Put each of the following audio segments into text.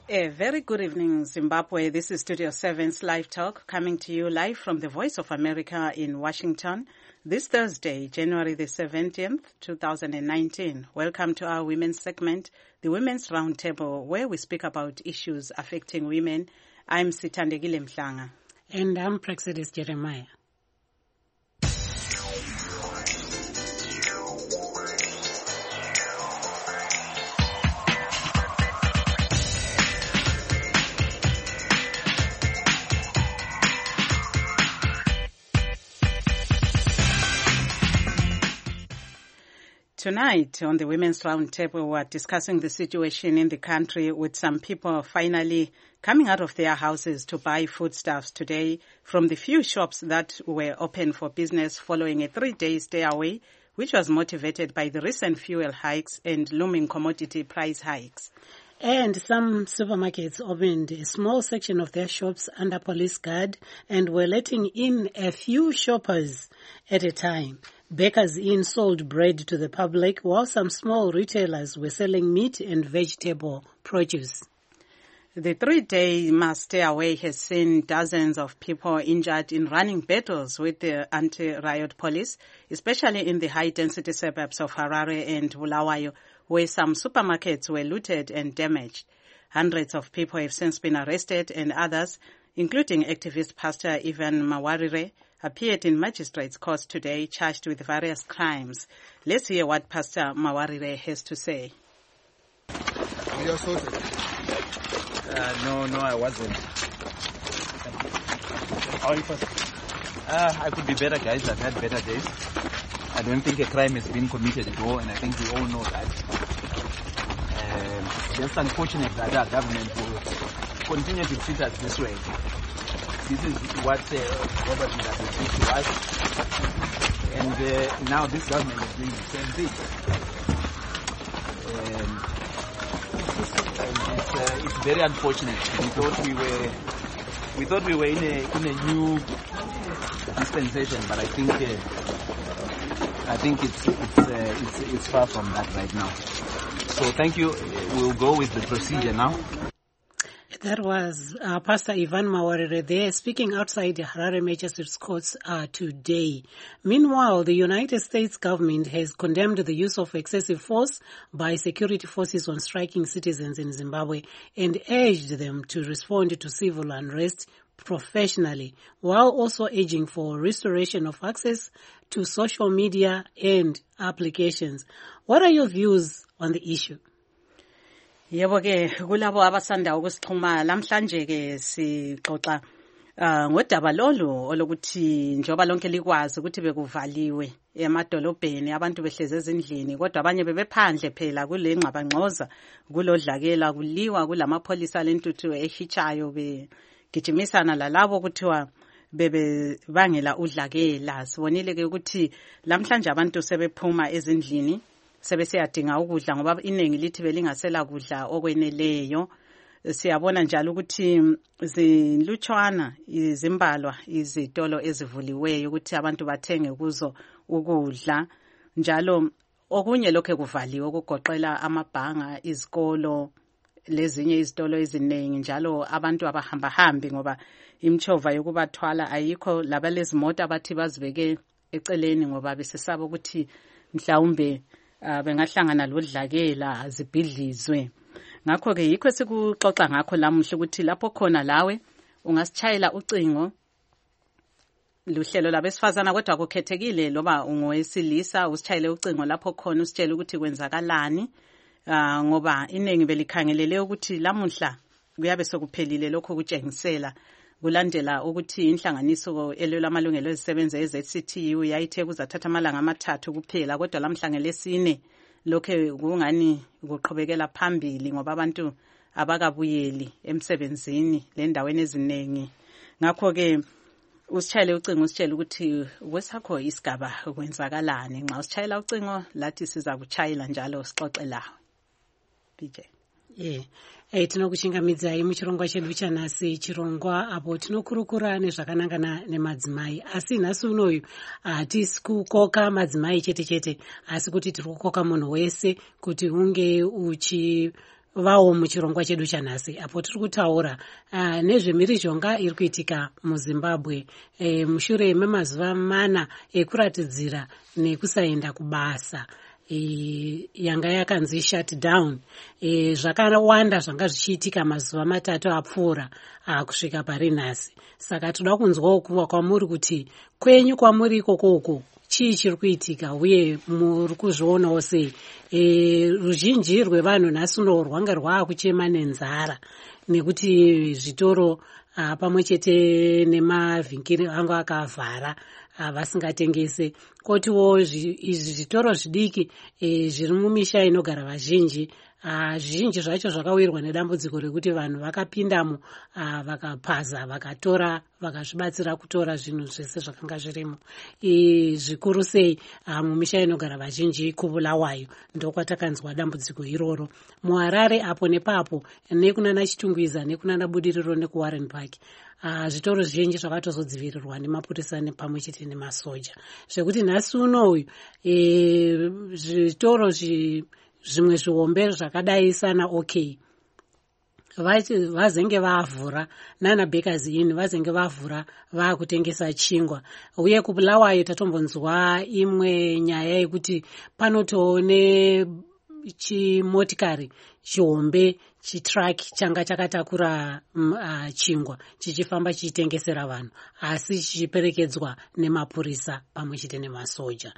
A very good evening, Zimbabwe. This is Studio 7's Live Talk, coming to you live from the Voice of America in Washington. This Thursday, January the 17th, 2019. Welcome to our women's segment, the Women's Roundtable, where we speak about issues affecting women. I'm Sithandegile Mhlanga. And I'm Praxedis Jeremiah. Tonight on the Women's Roundtable, we're discussing the situation in the country with some people finally coming out of their houses to buy foodstuffs today from the few shops that were open for business following a 3-day stay away, which was motivated by the recent fuel hikes and looming commodity price hikes. And some supermarkets opened a small section of their shops under police guard and were letting in a few shoppers at a time. Bakers Inn sold bread to the public, while some small retailers were selling meat and vegetable produce. The 3-day mass stay away has seen dozens of people injured in running battles with the anti-riot police, especially in the high-density suburbs of Harare and Bulawayo, where some supermarkets were looted and damaged. Hundreds of people have since been arrested, and others, including activist Pastor Ivan Mawarire, appeared in magistrates' court today charged with various crimes. Let's hear what Pastor Mawarire has to say. Were you assaulted? No, I wasn't. How are you, Pastor? I could be better, guys. I've had better days. I don't think a crime has been committed at all, and I think we all know that. It's just unfortunate that our government will continue to treat us this way. This is what government has done to us, and now this government is doing the same thing. It's very unfortunate. We thought we were in a new dispensation, but I think it's far from that right now. So thank you. We'll go with the procedure now. That was Pastor Ivan Mawarire there speaking outside the Harare Magistrates Courts today. Meanwhile, the United States government has condemned the use of excessive force by security forces on striking citizens in Zimbabwe and urged them to respond to civil unrest professionally, while also urging for restoration of access to social media and applications. What are your views on the issue? Yebo ke kulabo abasanda ukusixhuma lamhlanje ke sixoxa ngodaba lolu olokuthi njoba lonke likwazi ukuthi bekuvaliwe emadolobheni abantu behleze ezindlini kodwa abanye bebephandle phela kule ngxabangxoza kulodlakela kuliwa kulamapholisa lentuthu ehitshayo begijimisana lalabo kuthiwa bebebangela udlakela. Sibonile ke ukuthi lamhlanje abantu sebephuma ezindlini sebesiyadinga ukudla ngoba iningi lithi belingasela kudla okweneleyo. Siyabona njalo ukuthi zinlutshwana izimbalwa izitolo ezivuliweyo ukuthi abantu bathenge kuzo ukudla, njalo okunye lokho kuvaliwe ukugoqela amabhanga, izikolo lezinye izitolo eziningi, njalo abantu abahamba hambi ngoba imchova yokubathwala ayikho, labalezimota bathi bazibeke eceleni ngoba besesaba ukuthi mhlawumbe bengahlangana lodlakela zibhidlizwe. Ngakho ke yikho sikuxoxa ngakho lamuhla ukuthi lapho khona lawe ungasitshayela ucingo luhlelo labesifazana kodwa kukhethekile loba ungowesilisa usitshayele ucingo lapho khona usitshele ukuthi kwenzakalani, ngoba iningi belikhangelele ukuthi lamuhla kuyabe sekuphelile lokho kutshengisela kulandela ukuthi inhlanganiso elwela amalungelo ezisebenza eZCTU yayithe kuzathatha amalanga amathathu kuphela, kodwa lamhla ngelesine lokho kungani kuqhubekela phambili ngoba abantu abakabuyeli emsebenzini lendaweni eziningi. Ngakho ke usitshayele ucingo usitshele ukuthi kwesakho isigaba kwenzakalani. Nxa usitshayela ucingo lathi siza kuchayela njalo sixoxe lawe. BJ. Tinokuchingamidzai muchirongwa chedu chanhasi, chirongwa apo tinokurukura nezvakanangana nemadzimai. Asi nhasi unoyu hatisi kukoka madzimai chete chete, asi kuti tiri kukoka munhu wese kuti unge vawo muchirongwa chedu chanhasi apo tiri kutaura nezvemhirizhonga iri kuitika muzimbabwe mushure memazuva 4 ekuratidzira nekusaenda kubasa yanga yakanzi shut down. Zvakawanda zvanga zvichiitika mazuva 3 apfuura kusvika pari nhasi. Saka toda kunzwawo kuva kwamuri kuti kwenyu kwamuri ikoko chii chiri kuitika uye muri kuzvionawo sei. Ruzhinji rwevanhu nhasi uno rwanga rwaakuchema nenzara nekuti zvitoro pamwe chete nemavhinkiri anga akavhara vasingatengese. Kotiwo izvi zvitoro zvidiki zviri mumisha inogara vazhinji zvizhinji zvacho zvakawirwa nedambudziko rekuti vanhu vakapindamo vakapaza vakatora vakazvibatsira kutora zvinhu zvese zvakanga zvirimo. Zvikuru sei mumisha inogara vazhinji kuBulawayo ndokwatakanzwa dambudziko iroro. muHarare apo nepapo nekunana Chitungwiza nekunana Budiriro nekuWarren Park zvitoro zvizhinji zvakatozodzivirirwa nemapurisa pamwe chete nemasoja, zvekuti nhasi uno uyu zvitoro zvimwe zvihombe zvakadai sana OK vazenge vavhura nana Bakers Inn vazenge vavhura vaakutengesa chingwa. Uye kuBulawayo tatombonzwa imwe nyaya yekuti panotoone chimotikari chihombe chitraki changa chakatakura chingwa chichifamba chichitengesera vanhu asi chichiperekedzwa nemapurisa pamwe chete nemasoja.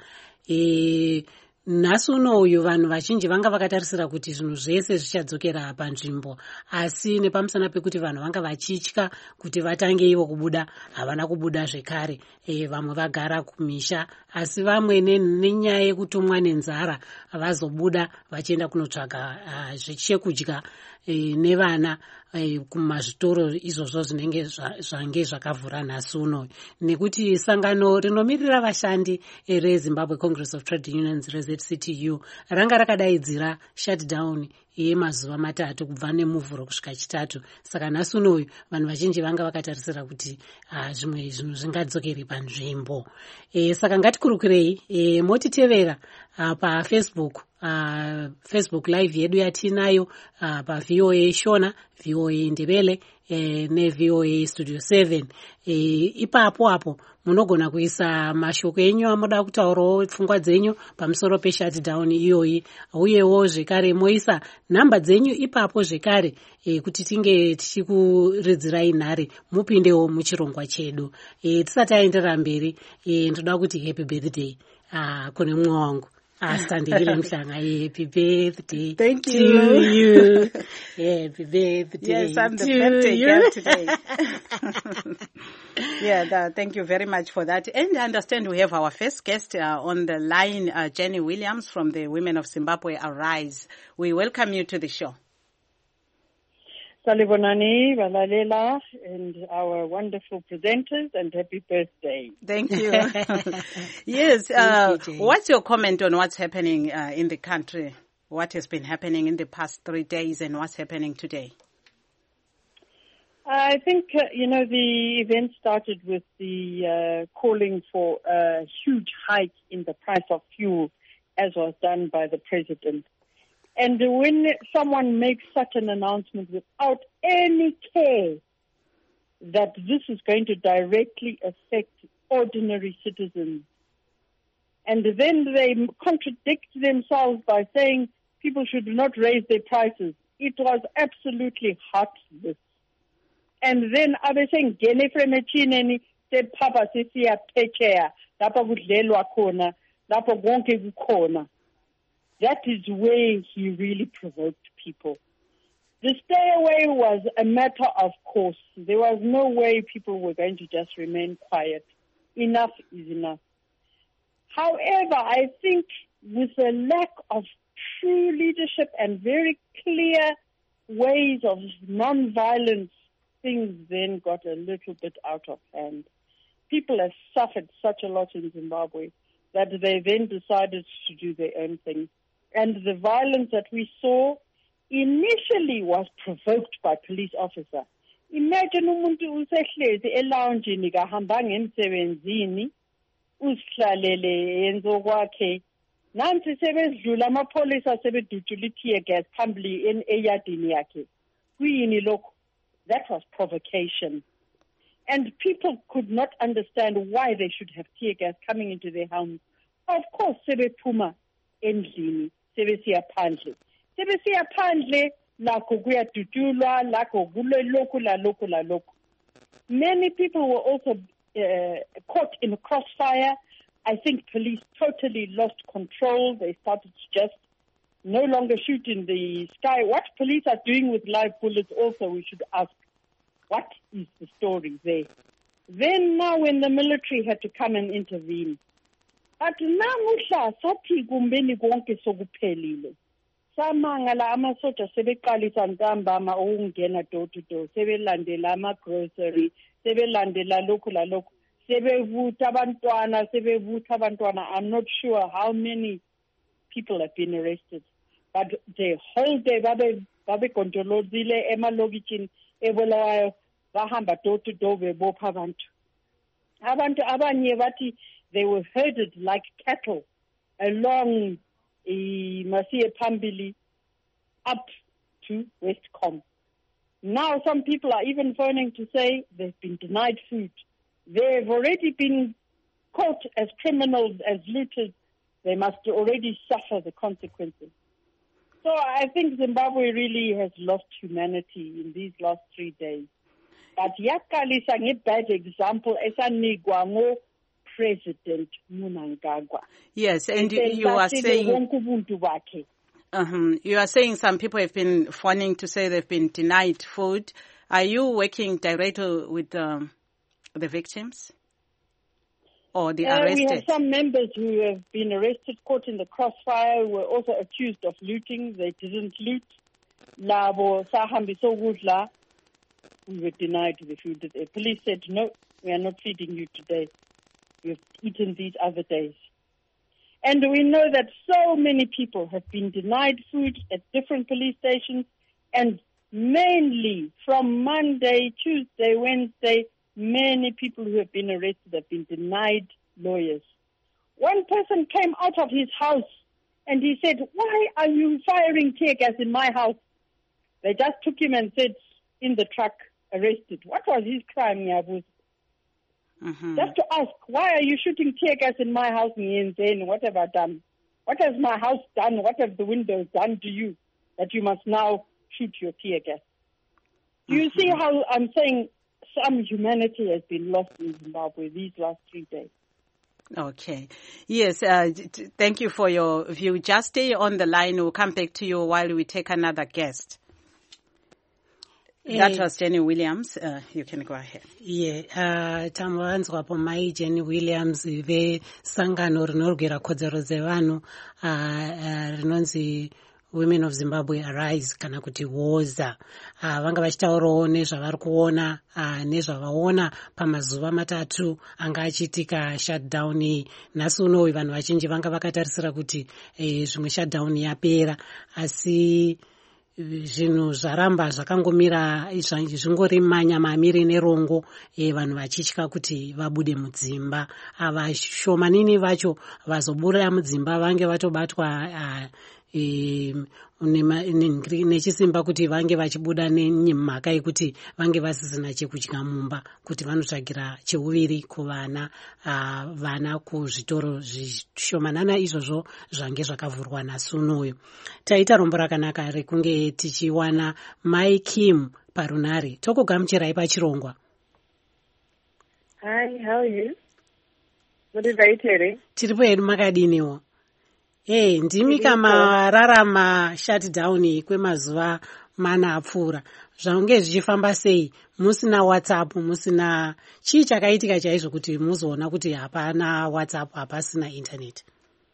Nhasi uno uyu vanhu vazhinji vanga vakatarisira kuti zvinhu zvese zvichadzokera panzvimbo, asi nepamusana pekuti vanhu vanga vachitya kuti vatange ivo kubuda havana kubuda zvekare. Vamwe vagara kumisha asi vamwe nenyaya yekutomwa nenzara vazobuda vachienda kunotsvaga zvechekudya nevana kumazvitoro izvozvo zvinenge zvange zvakavhura nhasi uno. Nekuti sangano rinomirira vashandi reZimbabwe Congress of Trade Unions reZCTU ranga rakadaidzira shutdown yemazuva 3 kubva nemuvhuro kusvika Chitatu. Saka nhasi uno uyu vanhu vazhinji vanga vakatarisira kuti zvimwe zvinhu zvingadzokeri panzvimbo. Saka ngatikurukirei motitevera paFacebook Facebook live yedu yatinayo paVOA Shona, VOA Ndebele neVOA Studio 7. Ipapo apo munogona kuisa mashoko enyu amoda kutaurawo pfungwa dzenyu pamusoro peshutdown iyoyi, uyewo zvekare moisa nhamba dzenyu ipapo zvekare kuti tinge tichikuridzirai nhare mupindewo muchirongwa chedu. Tisati aenderera mberi ndoda kuti happy birthday kune mumwe wangu Standile Mhlanga. Happy birthday. Thank to you. Happy birthday. Yes, I'm the to birthday you. girl today. Thank you very much for that. And I understand we have our first guest on the line, Jenny Williams from the Women of Zimbabwe Arise. We welcome you to the show. Salibonani, Valalela, and our wonderful presenters, and happy birthday. Thank you. Yes, what's your comment on what's happening in the country? What has been happening in the past 3 days and what's happening today? I think, the event started with the calling for a huge hike in the price of fuel, as was done by the president. And when someone makes such an announcement without any care that this is going to directly affect ordinary citizens, and then they contradict themselves by saying people should not raise their prices, it was absolutely heartless. And then are they saying, Gene Fremechineni, se Papa Sisia Pechea, Lapa Gudlelwa Kona, Lapa Gonke Kona. That is where he really provoked people. The stay away was a matter of course. There was no way people were going to just remain quiet. Enough is enough. However, I think with a lack of true leadership and very clear ways of non-violence, things then got a little bit out of hand. People have suffered such a lot in Zimbabwe that they then decided to do their own thing. And the violence that we saw initially was provoked by police officer. Imagine umuntu usehlezi eloungeini kahamba ngemsebenzini usihlalele yenzo kwakhe nansi sebedlula amapholisa sebedutshula i-tear gas phambili eyadini yakhe. Kuyini lokho? That was provocation. And people could not understand why they should have tear gas coming into their homes. Of course, sebephuma endlini, sebesiya phandle. Sebesiya phandle, lakho kuyadutshulwa, lakho kulelokhu lalokhu. Many people were also caught in a crossfire. I think police totally lost control. They started to just no longer shoot in the sky. What police are doing with live bullets also, we should ask. What is the story there? Then now when the military had to come and intervene. But namuhla sathi kumbeni konke sokuphelile. Samangala amasoja sebeqalisa ntambama ukungena door to door. Sebelandela ama-grocery, sebelandela lokhu lalokhu. Sebevutha abantwana. I'm not sure how many people have been arrested. But the whole day babe kontrolozile emalokitshini ebolawayo bahamba door to door bebopha abantu. Abantu abanye bathi they were herded like cattle along Masiye Phambili up to Westcom. Now some people are even phoning to say they've been denied food. They've already been caught as criminals, as looters. They must already suffer the consequences. So I think Zimbabwe really has lost humanity in these last 3 days. But yakalisa nge-bad example esanikwa ngo-President Mnangagwa. Yes, and you are saying... You are saying some people have been phoning to say they've been denied food. Are you working directly with the victims or the arrested? We have some members who have been arrested, caught in the crossfire, who were also accused of looting. They didn't loot. Labo sahambiso gudla. We were denied the food. The police said, no, we are not feeding you today. You've eaten these other days. And we know that so many people have been denied food at different police stations, and mainly from Monday, Tuesday, Wednesday, many people who have been arrested have been denied lawyers. One person came out of his house and he said, why are you firing tear gas in my house? They just took him and said, in the truck, arrested. What was his crime, Nyabuzi? Just to ask, why are you shooting tear gas in my house, Nyenzen? What have I done? What has my house done? What have the windows done to you that you must now shoot your tear gas? Do you see how I'm saying some humanity has been lost in Zimbabwe these last 3 days? Okay. Yes, thank you for your view. Just stay on the line. We'll come back to you while we take another guest. That was Jenny Williams. You can go ahead. Yeah, tamuvanzwapo mai Jenny Williams vesangano rinorwira kodzero dzevanhu rinonzi Women of Zimbabwe Arise kana kuti Woza. Vanga vachitaurawo nezvavari kuona nezvavaona pamazuva matatu anga achiitika shutdown. Nhasi unowu vanhu vazhinji vanga vakatarisira kuti zvimwe shutdown yapera, asi zvinhu zvaramba zvakangomira zvingori manyamamiri nerongo, vanhu vachitya kuti vabude mudzimba. Ava shomanini vacho vazoburira mudzimba vange vatobatwa nechisimba kuti vange vachibuda nemhaka yekuti vange vasisina chekudya mumba, kuti vanotsvagira cheuviri kuvana vana kuzvitoro zvishomanana izvozvo zvange zvakavhurwa nhasi unoyu. Taita rombo rakanaka rekunge tichiwana Mai Kim parunare. Tokugamuchirai pachirongwa. Hi, how are you? Muri vaitere? Tiripo hedu makadiniwo. Ndimi kama rarama shutdown kwemazuva mana apfuura. Zvange zvichifamba sei? Musina WhatsApp, musina chii chakaitika chaizvo kuti muzoona kuti hapana WhatsApp, hapasina internet?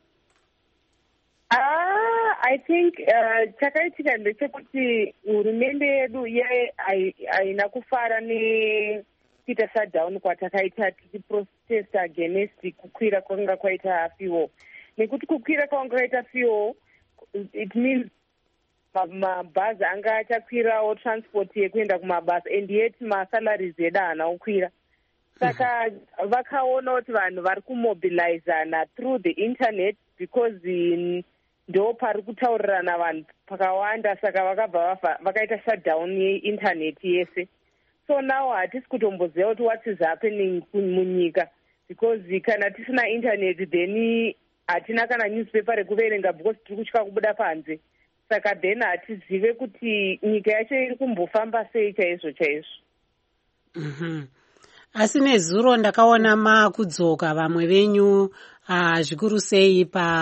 I think chakaitika ndechekuti hurumende yedu haina kufara nekuita shutdown kwatakaita tichiprotest against kukwira kwanga kwaita fuel. Nekuti kukwira kwanga kwaita fuel, it means mabhazi anga achakwirawo transport yekuenda kumabasa, and yet masalaries edu haana kukwira. Saka vakaona kuti vanhu vari kumobilizana through the internet because ndo pari kutaurirana vanhu pakawanda, saka vakabva vakaita shutdown yeinternet yese. So now hatisi kutomboziva kuti what is happening munyika, because kana tisina internet then hatina kana newspaper rekuverenga because tiri kutya kubuda panze. Saka then hatizive kuti nyika yacho iri kumbofamba sei chaizvo chaizvo. Asi nezuro ndakaona makudzoka vamwe venyu zvikuru sei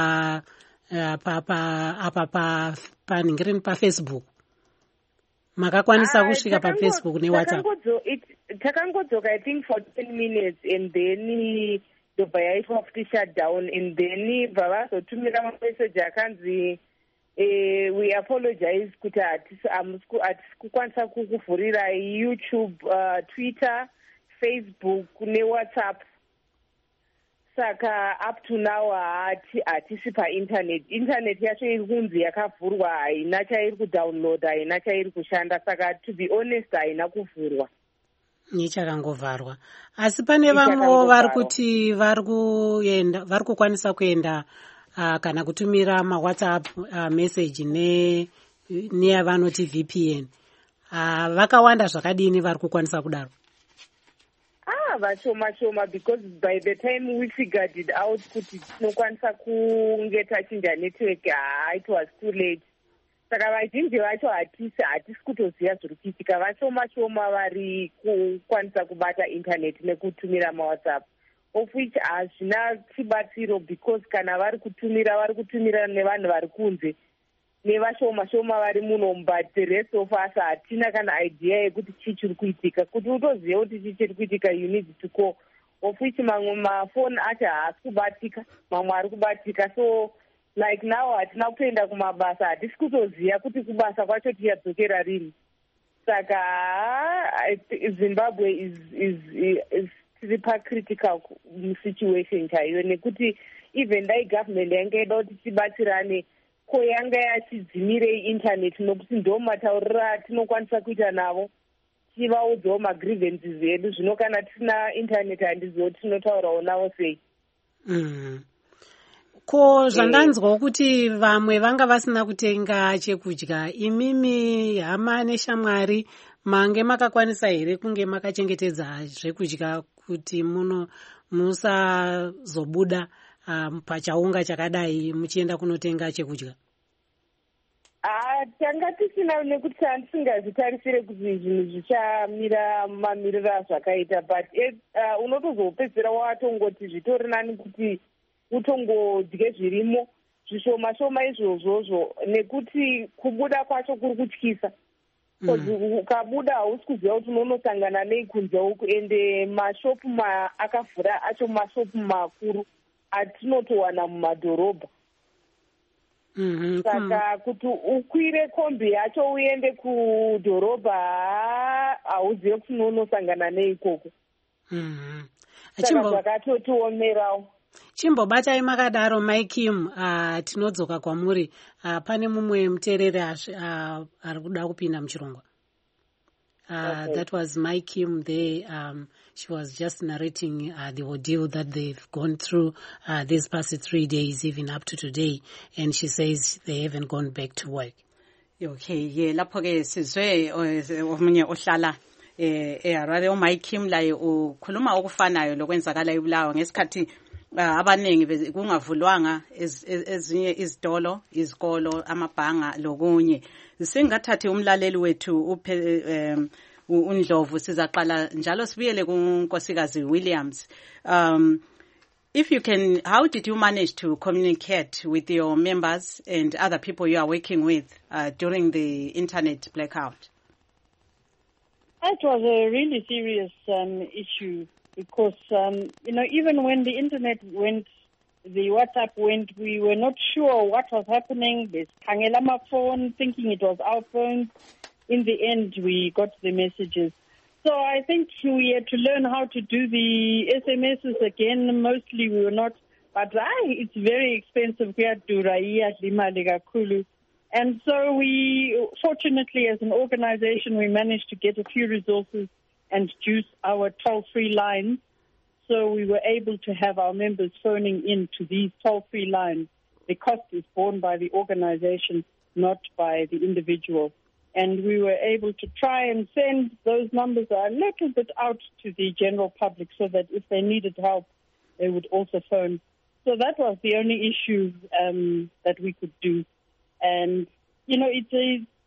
paFacebook. Makakwanisa kusvika paFacebook neWhatsApp. Takangodzoka I think for 10 minutes and then ndobva yaitwa futi shutdown, and then vavazotumira mamessage akanzi we apologize kuti hatisi kukwanisa kukuvhurira YouTube, Twitter, Facebook neWhatsApp. Saka up to now hatisi painternet. Internet yacho iri kunzi yakavhurwa, haina chairi kudownloada, haina chairi kushanda. Saka to be honest haina kuvhurwa. Ichakangovharwa. Asi pane vamwe vari kuti vari kukwanisa kuenda kana kutumira maWhatsApp message neyavanoti VPN. Vakawanda zvakadini vari kukwanisa kudaro? Vashoma, because by the time we figured it out kuti tinokwanisa kunge tachinja network, it was too late. Saka vazhinji vacho hatisi kutoziva zviri kuitika. Vashoma vari kukwanisa kubata internet nekutumira maWhatsApp, of which hazvina chibatsiro, because kana vari kutumira nevanhu vari kunze nevashoma vari muno, but the rest of us hatina kana idea yekuti chii chiri kuitika. Kuti utoziva kuti chii chiri kuitika you need to call, of which mamwe mafoni acho haasi kubatika, mamwe ari kubatika. So like now hatina kutoenda kumabasa, hatisi kutoziva kuti kubasa kwacho tichadzokera rini. Saka Zimbabwe is tiri pacritical situation chaiyo, nekuti even dai government yanga ida kuti tibatsirane ko yanga yachidzimirei internet, nokuti ndo matauriro atinokwanisa kuita navo, tivaudzawo magrievances edu. Zvino kana tisina internet handizivo tinotaurawo navo sei. Ko zvandanzwawo kuti vamwe vanga vasina kutenga chekudya, imimi hama neshamwari mange makakwanisa here kunge makachengetedza zvekudya kuti musazobuda pachaunga chakadai muchienda kunotenga chekudya? Tanga tisina, nekuti tisingazvitarisire kuti zvinhu zvichamira mamiriro azvakaita, but unotozopedzera watongoti zvitori nani kuti utongodye zvirimo zvishoma izvozvozvo, nekuti kubuda kwacho kuri kutyisa. Ukabuda hausi kuziva kuti unonosangana nei kunze uku, ende mashopu akavhura acho mashopu makuru atinotowana mumadhorobha. Saka kuti ukwire kombi yacho uende kudhorobha hauzive kuti unonosangana nei ikoko. Saka zvakatotiomerawo. Chimbobatai makadaro Maikim, tinodzoka kwamuri. Pane mumwe muteereri ari kuda kupinda muchirongwa. Okay. That was Maikim there. She was just narrating the ordeal that they've gone through these past 3 days, even up to today, and she says they haven't gone back to work. Okay, lapho ke sizwe omunye ohlala eHarare uMaikim laye ukhuluma okufanayo lokwenzakala eBulawayo ngesikhathi abaningi kungavulwanga ezinye izitolo, izikolo, amabhanga lokunye. Singathathi umlaleli wethu uNdlovu sizaqala njalo sibuyele kuNkosikazi Williams. If you can, how did you manage to communicate with your members and other people you are working with during the internet blackout? It was a really serious issue because, even when the internet went, the WhatsApp went, we were not sure what was happening. There's Kangelama phone, thinking it was our phone. In the end, we got the messages. So I think we had to learn how to do the SMSs again. Mostly we were not, but it's very expensive. We had to Kulu. And so we, fortunately, as an organization, we managed to get a few resources and juice our toll-free lines. So we were able to have our members phoning in to these toll-free lines the cost is borne by the organization, not by the individual. And we were able to try and send those numbers a little bit out to the general public so that if they needed help, they would also phone. So that was the only issue that we could do. And, you know, it's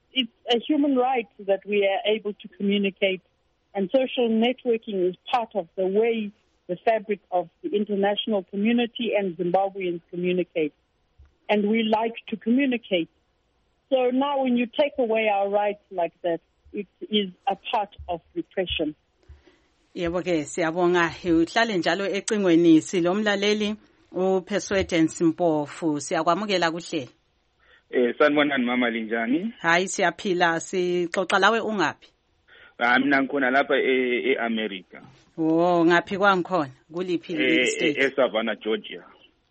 a human right that we are able to communicate. And social networking is part of the way the fabric of the international community and Zimbabweans communicate. And we like to communicate. So now when you take away our rights like that, it is a part of repression. Yebo ke siyabonga uhlale njalo ecingweni silomlaleli uPersuadence Mpofu siyakwamukela kuhle. Sanibonani mama linjani? Hayi siyaphila sixoxa lawe ungapi? Mina ngikhona lapha eAmerica. Oh ngaphi kwangikhona kuliphi state? eSavannah Georgia.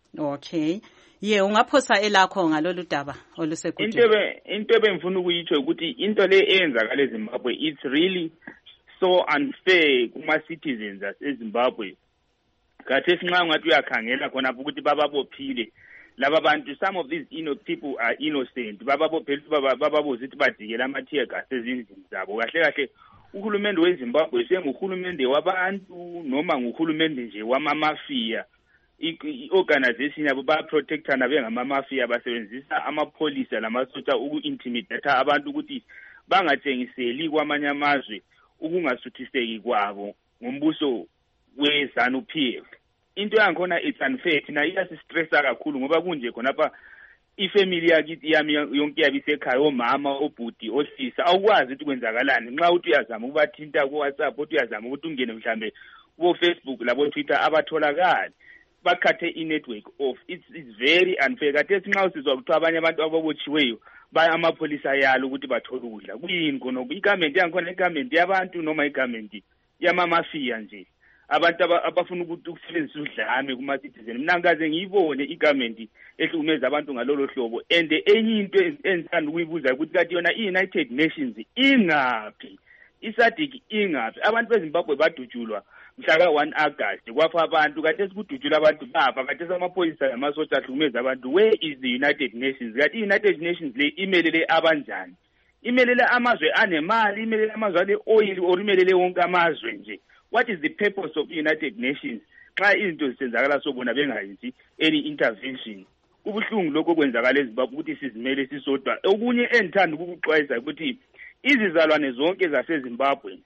Okay. Ye ungaphosa elakho ngalolu daba olusegudini. Into ebengifuna ukuyitsho ukuthi into le eyenzakala eZimbabwe it's really so unfair kuma citizens eZimbabwe. Kathi sinxa ngathi uyakhangela khona ukuthi bababophile laba bantu, some of these people are innocent, bababophile bababuza ukuthi badikela ama-tear gas ezindlini zabo. Kahle kahle uhulumende weZimbabwe senguhulumende wabantu noma nguhulumende nje wamamafia. I-organization yabo baprotectana bengamamafia basebenzisa amapholisa lamasotsha uku-intimidate abantu ukuthi bangatshengiseli kwamanye amazwe ukungasuthiseki kwabo ngombuso we-ZANU-PF. Into yankhona it's unfair, thina iyasistressa kakhulu ngoba kunje khonapha ifamily yakithi yami yonke yabisekhaya, omama, obhuti, osisa, awukwazi ukuthi kwenzakalani nxa uthi uyazama ukubathinta ku-WhatsApp, uthi uyazama ukuthi ungene mhlambe ku-Facebook labo-Twitter abatholakali. Bakhathe i-network off. It's very unfair. Kathesi nxa usizwa kuthiwa abanye abantu ababotshiweyo baya amapholisa yalo ukuthi bathole ukudla. Kuyini khonokho? Igamenti yankhona igamenti yabantu noma igamenti yamamafia nje? Abantu abafuna ukuthi ukusebenzisa udlame kuma-citizen. Mina ngaze ngiyibone igamenti ehlukumeza abantu ngalolo hlobo. And enye into engithanda ukuyibuza ukuthi kathi yona i-United Nations ingaphi? I-SADC ingaphi? Abantu beZimbabwe badutshulwa mhlaka 1 August kwafa abantu, kathesi kudutshula abantu bafa, kathesi amaphoyisa namasotsha ahlukumeza abantu. Where is the United Nations? Kathi i-United Nations le imelele abanjani? Imelele amazwe anemali, imelele amazwe ale-oil, or imelele wonke amazwe nje? What is the purpose of the United Nations? Xa izinto zisenzakala sobona bengayenzi any intervention. Kubuhlungu lokho kwenzakala eZimbabwe ukuthi sizimele sisodwa. Okunye endithanda ukukuxwayisa ukuthi izizalwane zonke zaseZimbabwe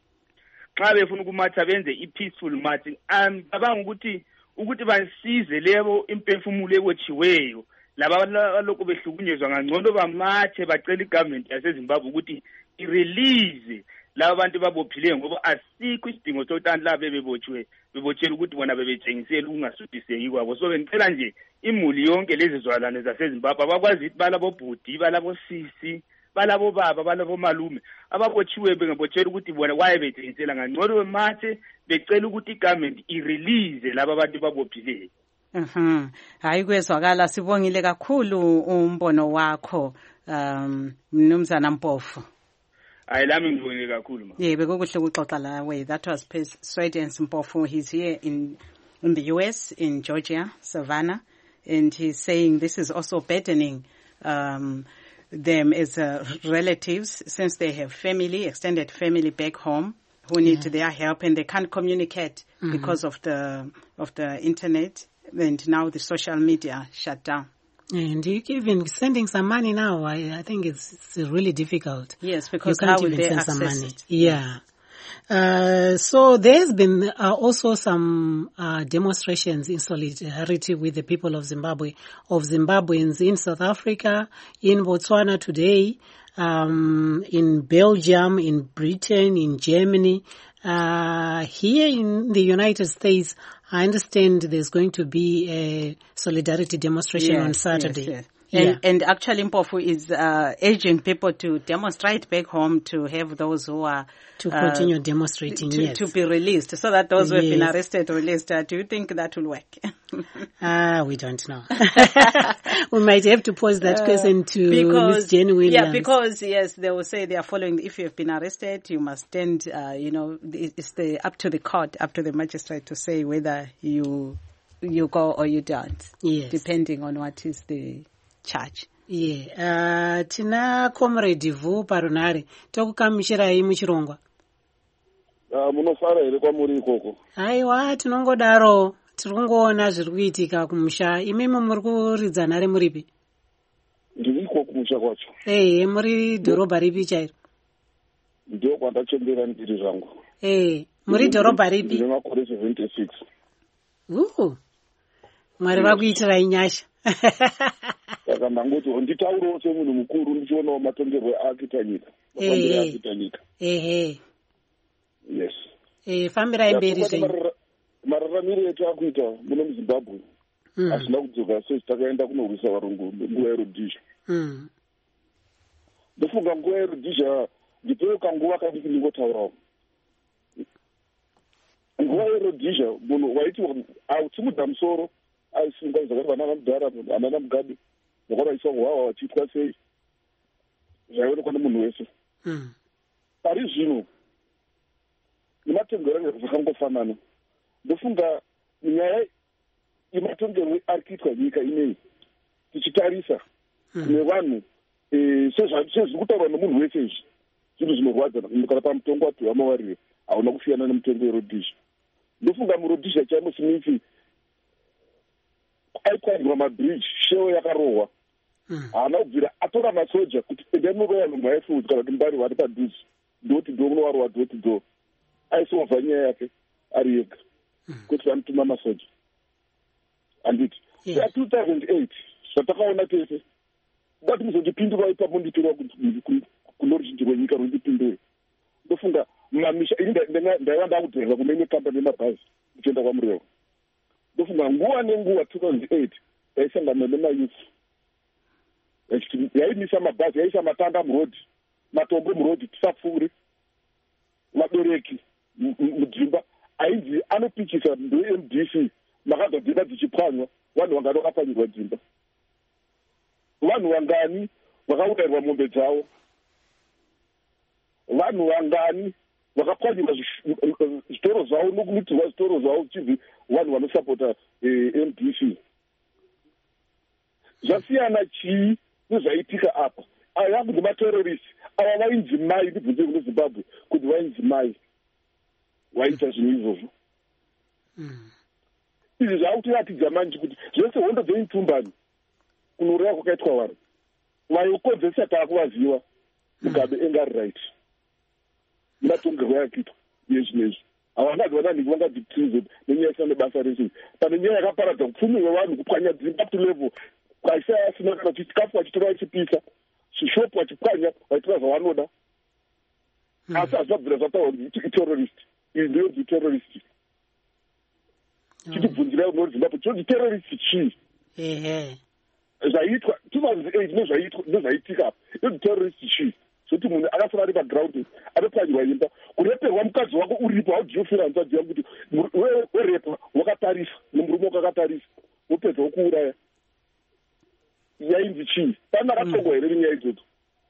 xa befuna ukumatha benze i-peaceful marching, cabanga ukuthi basize lebo imphefumulo ebotshiweyo laba lokho behlukunyezwa ngangcono bamathe bacela igovernment yaseZimbabwe ukuthi i-release laba bantu babophileyo ngoba asikho isidingo sokuthi laba bebotshela ukuthi bona bebetshengisela ukungasuthiseki kwabo. So bengicela nje imuli yonke lezi zwalane zaseZimbabwe abakwazi ukuthi balabobhudi, balabosisi, balabo baba, balabo malume ababotshiwe bengabotshela ukuthi bona kwaye betshengisela ngangcono bemathe becela ukuthi igovernment i-release laba bantu babophileyo. Hayi kwezwakala, sibongile kakhulu umbono wakho Mnumzana Mpofu. Hayi lami ngibongile kakhulu ma. Yeah, bekukuhle ukuxoxa lawe. That was Persuadence Mpofu. He's here in the US, in Georgia, Savannah, and he's saying this is also burdening them as relatives, since they have family, extended family back home who need their help, and they can't communicate because of the internet, and now the social media shut down. And you even sending some money now, I think it's really difficult. Yes, because you can't how will even they send access some money. it? Yeah. So there's been also some demonstrations in solidarity with the people of Zimbabwe, of Zimbabweans in South Africa, in Botswana today, in Belgium, in Britain, in Germany. Here in the United States, I understand there's going to be a solidarity demonstration on Saturday. Yes. And actually Mpofu is urging people to demonstrate back home, to have those who are to continue demonstrating, to be released, so that those who have been arrested released. Do you think that will work? We don't know. We might have to pose that question to Ms. Jenny Williams. Yeah, because yes, they will say they are following. If you have been arrested, you must stand. It's up to the court, up to the magistrate to say whether you go or you don't. Yes, depending on what is the charge. Yeah, tina comrade Vu parunare tokukamushirai muchirongwa. Munofara here kwamuri ikoko? Haiwa, tinongodaro tiri kungoona zviri kuitika kumusha. Imimi muri kuridza nhare muripi? Ndiri iko kumusha kwacho. Muri dhorobha ripi chairo? Ndio kwandachembera ndiri zvangu. Muri dhorobha ripi? Ndine makore 76. Mwari vakuitirai nyasha. Saka ndangoti nditaurawo semunhu mukuru ndichionawo matongerwo aakita nyika. Mafambiro aakita nyika. Yes. Fambirai mberi zvenyu. Mararamiro etu akuita muno muZimbabwe hazvina kudzoka sei takaenda kunorwisa varungu nguva yerodhizha. Ndofunga nguva yerodhizha ndipewo kanguva kadiki ndingotaurawo. Nguva yerodhizha munhu waiti ausimudza musoro aisunga zvakati vanana mudhara vanana mugabe vakaraiswa hwawa vachiitwa sei zvaionekwa nemunhu wese. Pari zvino nematongerwo zvakangofanana. Ndofunga nyaya yematongerwo ari kuitwa nyika ineyi tichitarisa kune vanhu sezviri kutaurwa nomunhu wese izvi zvinhu zvinorwadza kana pamutongo wapiwa mawarire hauna kusiyana nemutongo werodhizha. Ndofunga murodhizha chaimo Smith aipwanirwa mabridge shewo yakarohwa haana kubvira atora masoja kuti endai muroya nomhaifuudzi kana kuti mbari vari padhuze ndoti do munowarowa doti do aisolva nyaya yake ari yega kuti vanotuma masoja handiti. 2008 zvatakaona tese dati muzondipindura ipapo nditorwa kuno ruzhinji rwenyika rundipindure. Ndofunga mamisha ndaiva ndakudhirira kumene kambani yemabhazi ndichienda kwamurevo. Ndofunga nguva nenguva 2008 yaisangana nemayuth yaimisa mabhazi yaisa matanda murodhi matombo murodhi tisapfuure vabereki mudzimba ainzi anopikisa ndoMDC makabva dzimba dzichipwanywa vanhu vangani vakapwanyirwa dzimba vanhu vangani vakaurayirwa mombe dzavo vanhu vangani vakapwanyirwa zvitoro zvavo nokumitirwa zvitoro zvavo uchibvi vanhu vanosapota MDC. Zvasiyana chii nezvaitika apa. Ava vanhu nematerrorist ava vainzi mai ndibvunze kuno Zimbabwe kuti vainzi mai waita zvinhu izvozvo. Izvi zvaakutoratidza manje kuti zvese hondo dzeimitumbani kunouraya kwakaitwa vanhu vayokonzesa taakuvaziva Mugabe engari right matongerwo yakuitwa nezvinezvi havangati vananhiki vangadictrized nenyaya isina nebasa rese pane nyaya yakaparadza kupfumi wevanhu kupwanya dzimba to level kwaisa asina kana kuti chikafu vachitora vachipisa zvishopu vachipwanya vachitora zvavanoda asi hazvabvira zvataura kuti iterrorist iyi ndiyo dziterrorist chitibvunzirai unori Zimbabwe chonzi terrorist chii zvaitwa 2008 nezvaitika apa iyo terrorist chii zvokuti munhu akasara ari paground anopwanyirwa imba kureperwa mukadzi wako uripo haudhiofira hanzvadzi yangu kuti werepa wakatarisa nemurume wakakatarisa wopedza wokuuraya yainzi chii pana akatongwa here nenyaya idzodzo.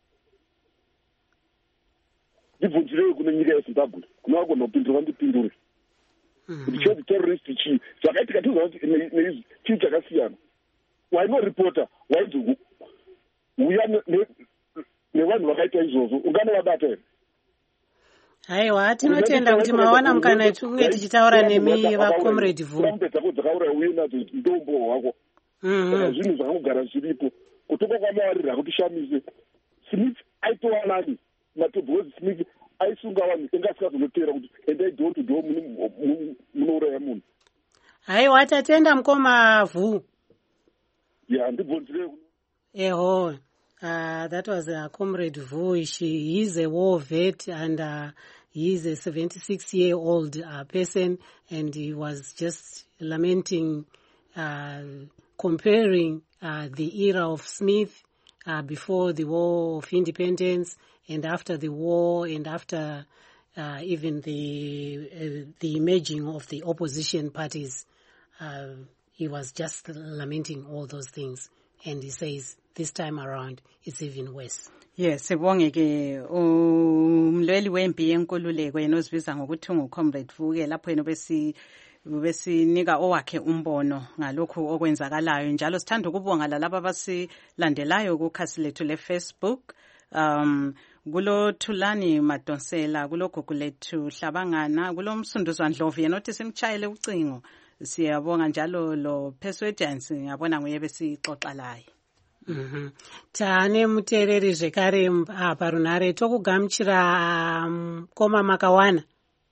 Ndibvunzirei kune nyika yeZimbabwe kuna vagona kupindura ndipindure kuti chonzi terrorist chii zvakaitika neizvi chii chakasiyana. Wainoripota wainzi uya nevanhu vakaita izvozvo unganovabata here? Haiwa, tinotenda kuti mawana mukana tunge tichitaura nemi vacomrade Vu. Murambe dzako dzakauraya uye nadzo ndombo wako. Saka zvinhu zvakagara zviripo kutoka kwamawarira kuti shamise. Smith aitova nani matobhozi Smith aisunga vanhu engasikazonotera kuti endai door to door munouraya munhu. Haiwa, tatenda mukoma Vu. Yeah, ndibvunzirei. Eho. That was Comrade Vu. He is a war vet and he is a 76-year-old person, and he was just lamenting, comparing the era of Smith before the War of Independence and after the war and after even the emerging of the opposition parties. He was just lamenting all those things, and he says this time around it's even worse. Yes, sibonge ke umlweli wempi yenkululeko yena ozibiza ngokuthi unguComrade Vu ke lapho yena besinika owakhe umbono ngalokhu okwenzakalayo. Njalo sithanda ukubonga lalabo abasilandelayo kukhasi lethu le-Facebook. Kulo Thulani Madonsela, kulo Gugulethu Hlabangana, kulo Msunduzwa Ndlovu yena othi simchayele ucingo. Siyabonga njalo lo Persuadance ngiyabona nguye besixoxa laye. Tane mutereri zvekare parunare tokugamuchira Mukoma Makawana.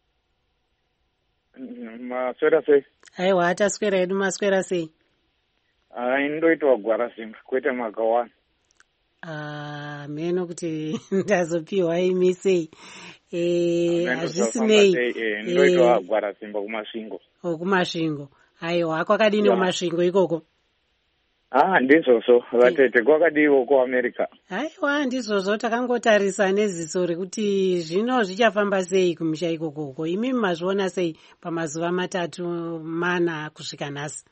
Maswera sei? Aiwa taswera edu maswera sei? Ndoitwa Gwarasimba kwete Makawana. Meno kuti ndazopiwa imi sei. Hazvisinei. Ndoitwa Gwarasimba kumasvingo. Kumasvingo. Aiwa kwakadini kumasvingo ikoko? Ndizvozvo vatete kwakadiwo kuAmerica. Aiwa ndizvozvo takangotarisa neziso rekuti zvino zvichafamba sei kumusha ikokoko. Imi mazviona sei pamazuva 3-4 kusvika nhasi?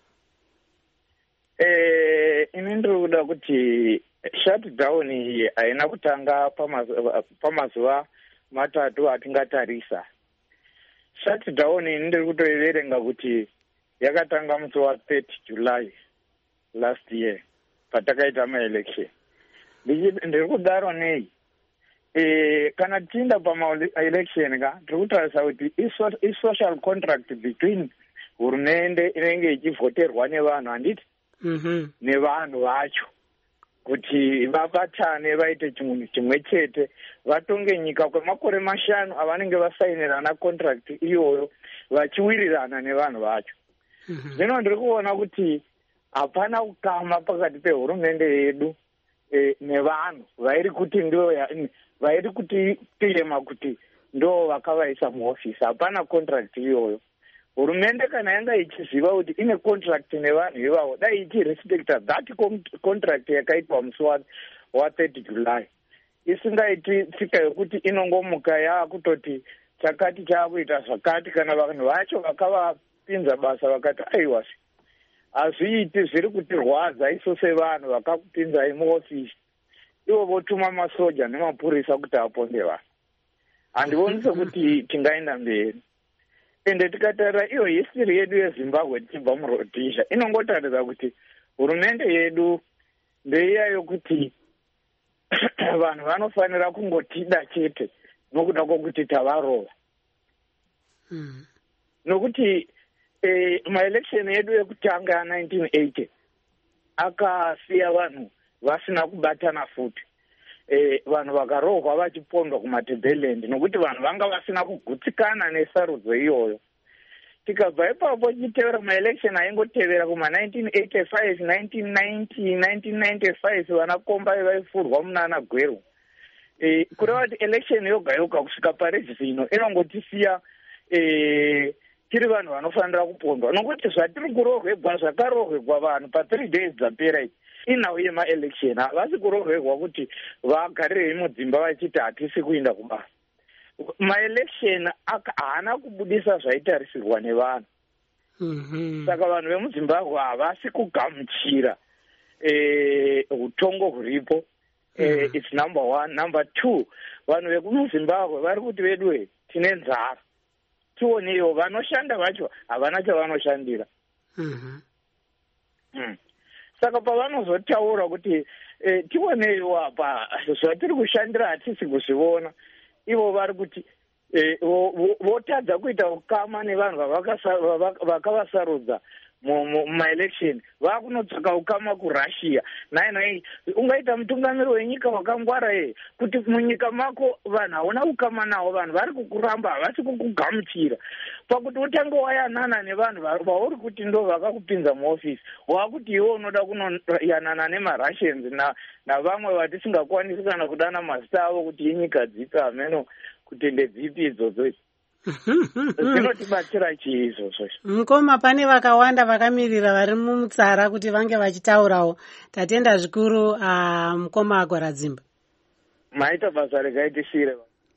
Ini ndiri kuda kuti shutdown iyi haina kutanga pamazuva 3 atingatarisa. Shutdown iyi ndiri kutoiverenga kuti yakatanga musi wa30 July last year patakaita maelection. Ndiri kudaro nei? Kana tienda pamaelection tiri kutarisa kuti i-social contract between hurumende inenge ichivhoterwa nevanhu handiti? Nevanhu vacho kuti vabatane vaite chinhu chimwe chete vatonge nyika kwemakore 5 avanenge vasainirana contract iyoyo vachiwirirana nevanhu vacho. Zvino ndiri kuona kuti hapana ukama pakati pehurumende yedu nevanhu vairi kuti tirema kuti ndo vakavaisa muofisi. Hapana contract iyoyo. Hurumende kana yanga ichiziva kuti ine contract nevanhu ivavo dai ichirespecta that contract yakaitwa musi wa30 July. Isingaiti tsika yokuti inongomuka yaakutoti chakati chaakuita zvakati kana vanhu vacho vakavapinza basa vakati aiwasi hazviiti zviri kutirwadza isu sevanhu vakakupinzai muofisi. Ivo votuma masoja nemapurisa kuti aponde vanhu. Handioni sekuti tingaenda mberi. Ende tikatarira iyo history yedu yeZimbabwe tichibva muRhodesia inongotaridza kuti hurumende yedu ndeiya yokuti vanhu vanofanira kungotida chete nokuda kwokuti tavarova. Nokuti maelection yedu ekutanga ya1980 akasiya vanhu vasina kubatana futi. Vanhu vakarohwa vachipondwa kumatebheland nokuti vanhu vanga vasina kugutsikana nesarudzo iyoyo. Tikabva ipapo tichitevera maelection aingotevera kuma1985, 1990, 1995 vanakomba vaifurwa munana Gweru. Kureva kuti election yoga yoga kusvika parezvino inongotisiya tiri vanhu vanofanira kupondwa nokuti zvatiri kurohwegwa zvakarohwegwa vanhu pa3 days dzapera idzi inhau yemaelection. Havasi kurohwegwa kuti vagarirei mudzimba vachiti hatisi kuenda kubasa. Maelection haana kubudisa zvaitarisirwa nevanhu. Saka vanhu vemuZimbabwe havasi kugamuchira utongo huripo. It's number 1. Number 2, vanhu vekumuZimbabwe vari kuti vedwe tine nzara. Tionewo vanoshanda vacho havana chavanoshandira. Saka pavanozotaura kuti tionewo apa zvatiri kushandira hatisi kuzviona, ivo vari kuti votadza kuita ukama nevanhu vakavasarudza mumaelection. Vakunotsvaka ukama kuRussia. Nai ungaita mutungamiri wenyika wakangwara kuti munyika mako vanhu hauna ukama nawo, vanhu vari kukuramba havasi kukugamuchira. Pakuti utange wayanana nevanhu vauri kuti ndo vakakupinza muofisi, wakuti iwe unoda kunoyanana nemaRussians navamwe vatisingakwanisi kana kudana mazita avo kuti inyika dzipi hameno kuti ndedzipi idzodzo. Zvinotibatsira chii izvozvo? Mukoma, pane vakawanda vakamirira vari mumutsara kuti vange vachitaurawo. Tatenda zvikuru Mukoma Gwaradzimba. Maita basa rekaitisire.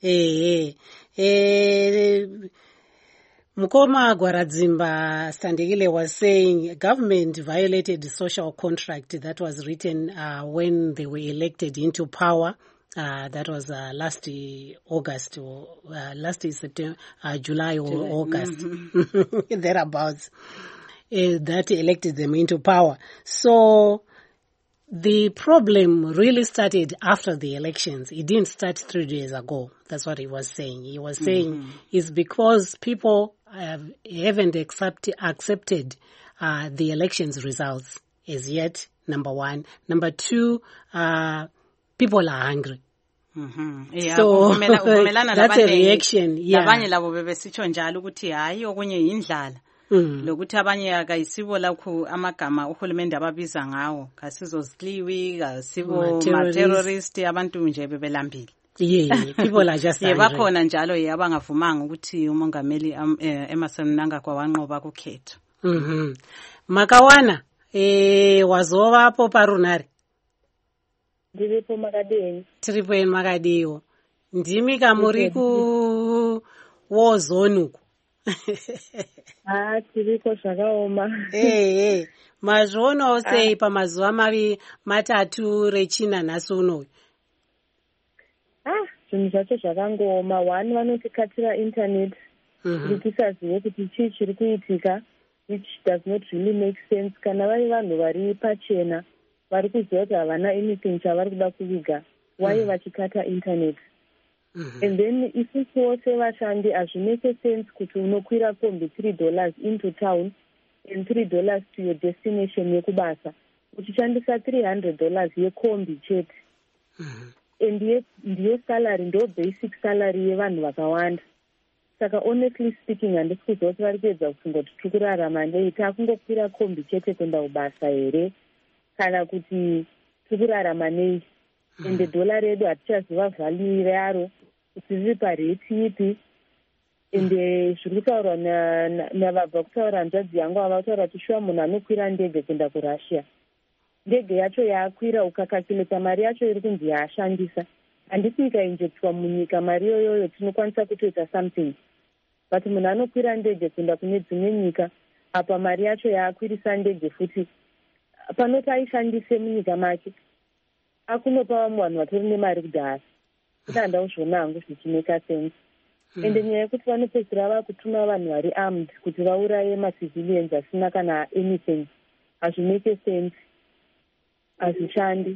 Mukoma Gwaradzimba Sandekile was saying government violated the social contract that was written when they were elected into power. That was last August or last September, July or August, thereabouts. That elected them into power. So the problem really started after the elections. It didn't start 3 days ago. That's what he was saying. He was saying it's because people haven't accepted the elections results as yet, number one. Number two, people are hungry. So that's a reaction. Labanye labo bebesitsho njalo ukuthi hayi okunye indlala. Lokuthi abanye akayisibo lakho amagama uhulumende ababiza ngawo kasizozikliwi kasibo ma-terrorist abantu nje bebelambile. Yeah, people are just angry. Bakhona njalo abangavumanga ukuthi umongameli Emmerson Mnangagwa wanqoba kukhetho. Makawana wazoba hapo parunari. Ndiripo Makadeni. Tiripo en Makadiwo. Ndimi kamuri ku wozone uko. Tiriko zvakaoma. Mazvoonawo sei pamazuva matatu rechina nhasi unoyu? Zvinhu zvacho zvakangooma. One, vanotikatira internet kuti tisazive kuti chii chiri kuitika, which does not really make sense. Kana vari vanhu vari pachena vari kuziva kuti havana anything chavari kuda kuviga, why vachikata internet? And then isusuwo sevashandi hazvimeke sense kuti unokwira kombi $3 into town and $3 to your destination yekubasa, uchishandisa $300 yekombi chete. And ndiyo salary, ndo basic salary yevanhu vakawanda. Saka honestly speaking, handisi kuziva kuti vari kuedza kungoti tiri kurarama nei, takungokwira kombi chete kuenda kubasa here kana kuti tiri kurarama nei. Ende dhola redu hatichaziva value yaro kuti riri pareti ipi. Ende zviri kutaurwa navabva kutaura hanzvadzi yangu ava kutaura kuti shuwa munhu anokwira ndege kuenda kuRussia, ndege yacho yaakwira ukakakuleta mari yacho iri kunzi yaashandisa, handisi ikainjectwa munyika mari yoyoyo tinokwanisa kutoita something. But munhu anokwira ndege kuenda kune dzimwe nyika, apa mari yacho yaakwirisa ndege futi panoti aishandise munyika make akunopa vamwe vanhu vatori nemari kudhara. Ndanda uzvona hangu zvichimeka sense. Ende nyaya yekuti vanopedzisira vakutuma vanhu vari armed kuti vauraye macivilians asina kana anything, hazvimeke sense, hazvishandi.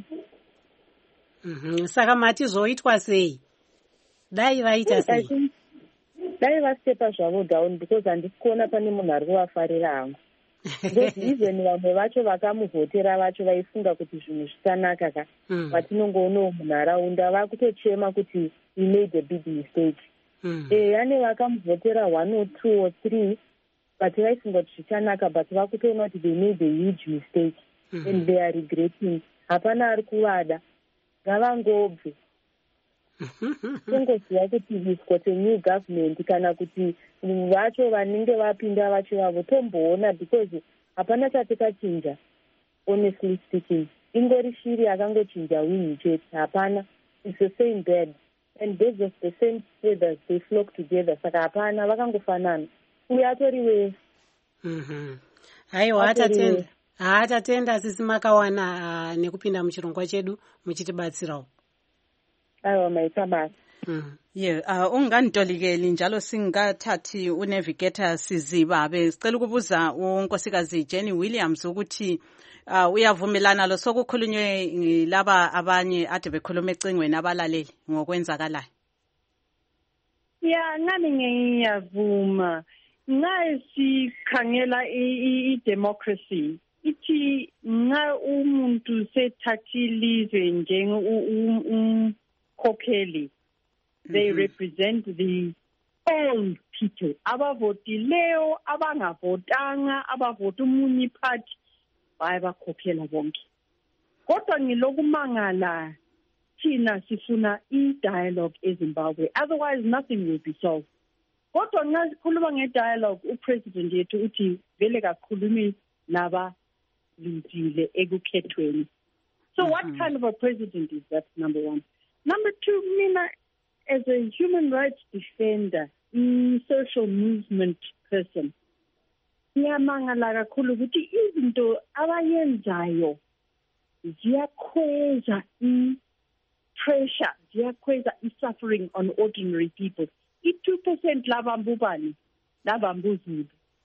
Saka matizoitwa sei? Dai vaita sei? Dai vastepa zvavo down, because handisi kuona pane munhu ari kuvafarira hangu. Because even vamwe vacho vakamuvhotera vacho vaifunga kuti zvinhu zvisanaka ka vatinongoonawo munharaunda vakutochema kuti we made a big mistake. Ane vakamuvhotera 1 or 2 or 3 but vaifunga kuti zvichanaka, but vakutoona kuti they made a huge mistake and they are regretting. Hapana ari kuvada, ngavangobve. Tongoziva kuti we've got a new government, kana kuti vacho vanenge vapinda vacho vavo tomboona, because hapana chatikachinja honestly speaking. Ingori shiri yakangochinja wingi chete, hapana. It's the same bird and birds of the same feathers, they flock together. Saka hapana, vakangofanana. Uye atori wave. Haiwa hatatenda sisi Makawana nekupinda muchirongwa chedu muchitibatsirawo. Aiwa maita basa. Unganitolikeli njalo singathathi unavigator Sizibabe. Sicela ukubuza unkosikazi Jenny Williams ukuthi uyavumelana lo sokukhulunywe laba abanye ade bekhuluma ecingweni abalaleli ngokwenzakalayo. Nami ngiyavuma. Nxa sikhangela i-democracy ithi nxa umuntu sethathilizwe njengomkhokheli, they represent the all people, abavotileyo, abangavotanga, abavota umunye party, bayabakhokhela bonke. Kodwa ngilokumangala thina sifuna i-dialogue eZimbabwe, otherwise nothing will be solved. Kodwa nxa sikhuluma nge-dialogue, upresident yethu uthi vele kakhulumi naba lindile ekukhethweni. So what kind of a president is that, number one? Number two, mina as a human rights defender, social movement person, ngiyamangala kakhulu ukuthi izinto abayenzayo ziyakhweza pressure ziyakhweza i-suffering on ordinary people. I-2% labambubani labambuzulu.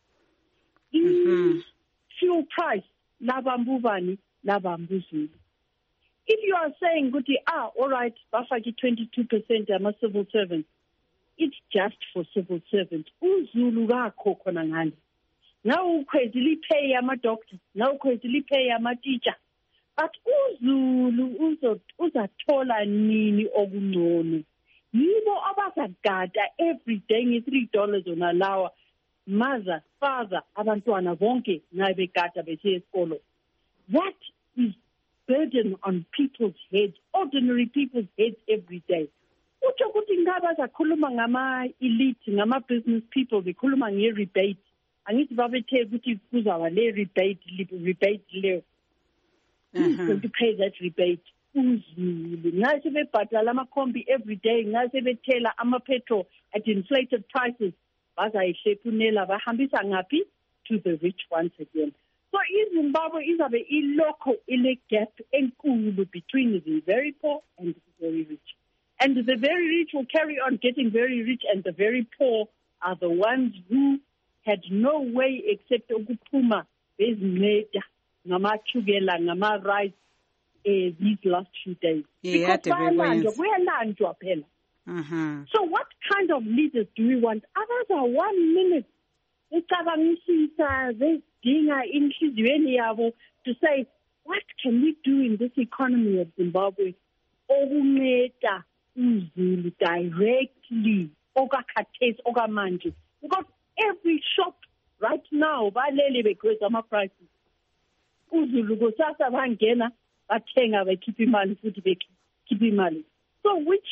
I-fuel price labambubani labambuzulu. If you are saying, all right, bafaki 22% ama-civil servants, it's just for civil servants. Uzulu kakho khona ngani. Now ukhwezile pay ama-doctor, now ukhwezile pay ama-teacher. But uzulu uzathola nini okungcono. Yibo abazagada every day nge-$3 on an hour. Mother, father, abantwana bonke nabegada besiya esikolo. That is burden on people's heads, ordinary people's heads every day. Utsho ukuthi ngaba zakhuluma ngama-elite, ngama-business people, bekhuluma nge-rebate. Angithi babethe ukuthi kuzaba le rebate leyo. Who's going to pay that rebate? Uzulu. Ngathi bebhadala amakhombi every day, ngathi bethela ama-petrol at inflated prices. Bazayihlephunela bahambisa ngaphi? To the rich once again. So iZimbabwe izabe ilokho ile gap enkulu between the very poor and the very rich. And the very rich will carry on getting very rich, and the very poor are the ones who had no way except ukuphuma bezinceda ngama-chukela, ngama-rice these last few days. Yeah, because kuyalanjwa phela. So what kind of leaders do we want? Abaza 1 minute ucabangisisa bedinga inhliziyweni yabo to say, what can we do in this economy of Zimbabwe okunceda uzulu directly okakhathesi okamanje? Because every shop right now balele bekhweza ama-prices. Uzulu kusasa bangena bathenga bekhipha imali futhi bekhipha imali. So which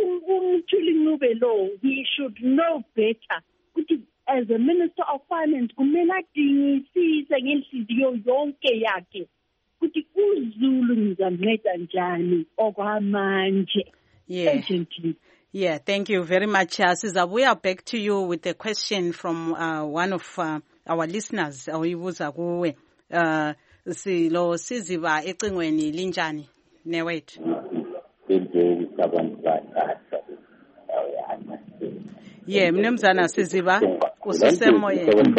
Ncube law, he should know better. As a Minister of Finance, kumele adingisise ngenhliziyo yonke yakhe ukuthi uzulu ngizamnceda njani okwamanje. Urgently. Yeah, thank you very much. Sizabuya back to you with a question from one of our listeners. Oyibuza kuwe. Silo siziba ecingweni linjani newethu? Yeah, mnumzana Siziba ususemoyeni.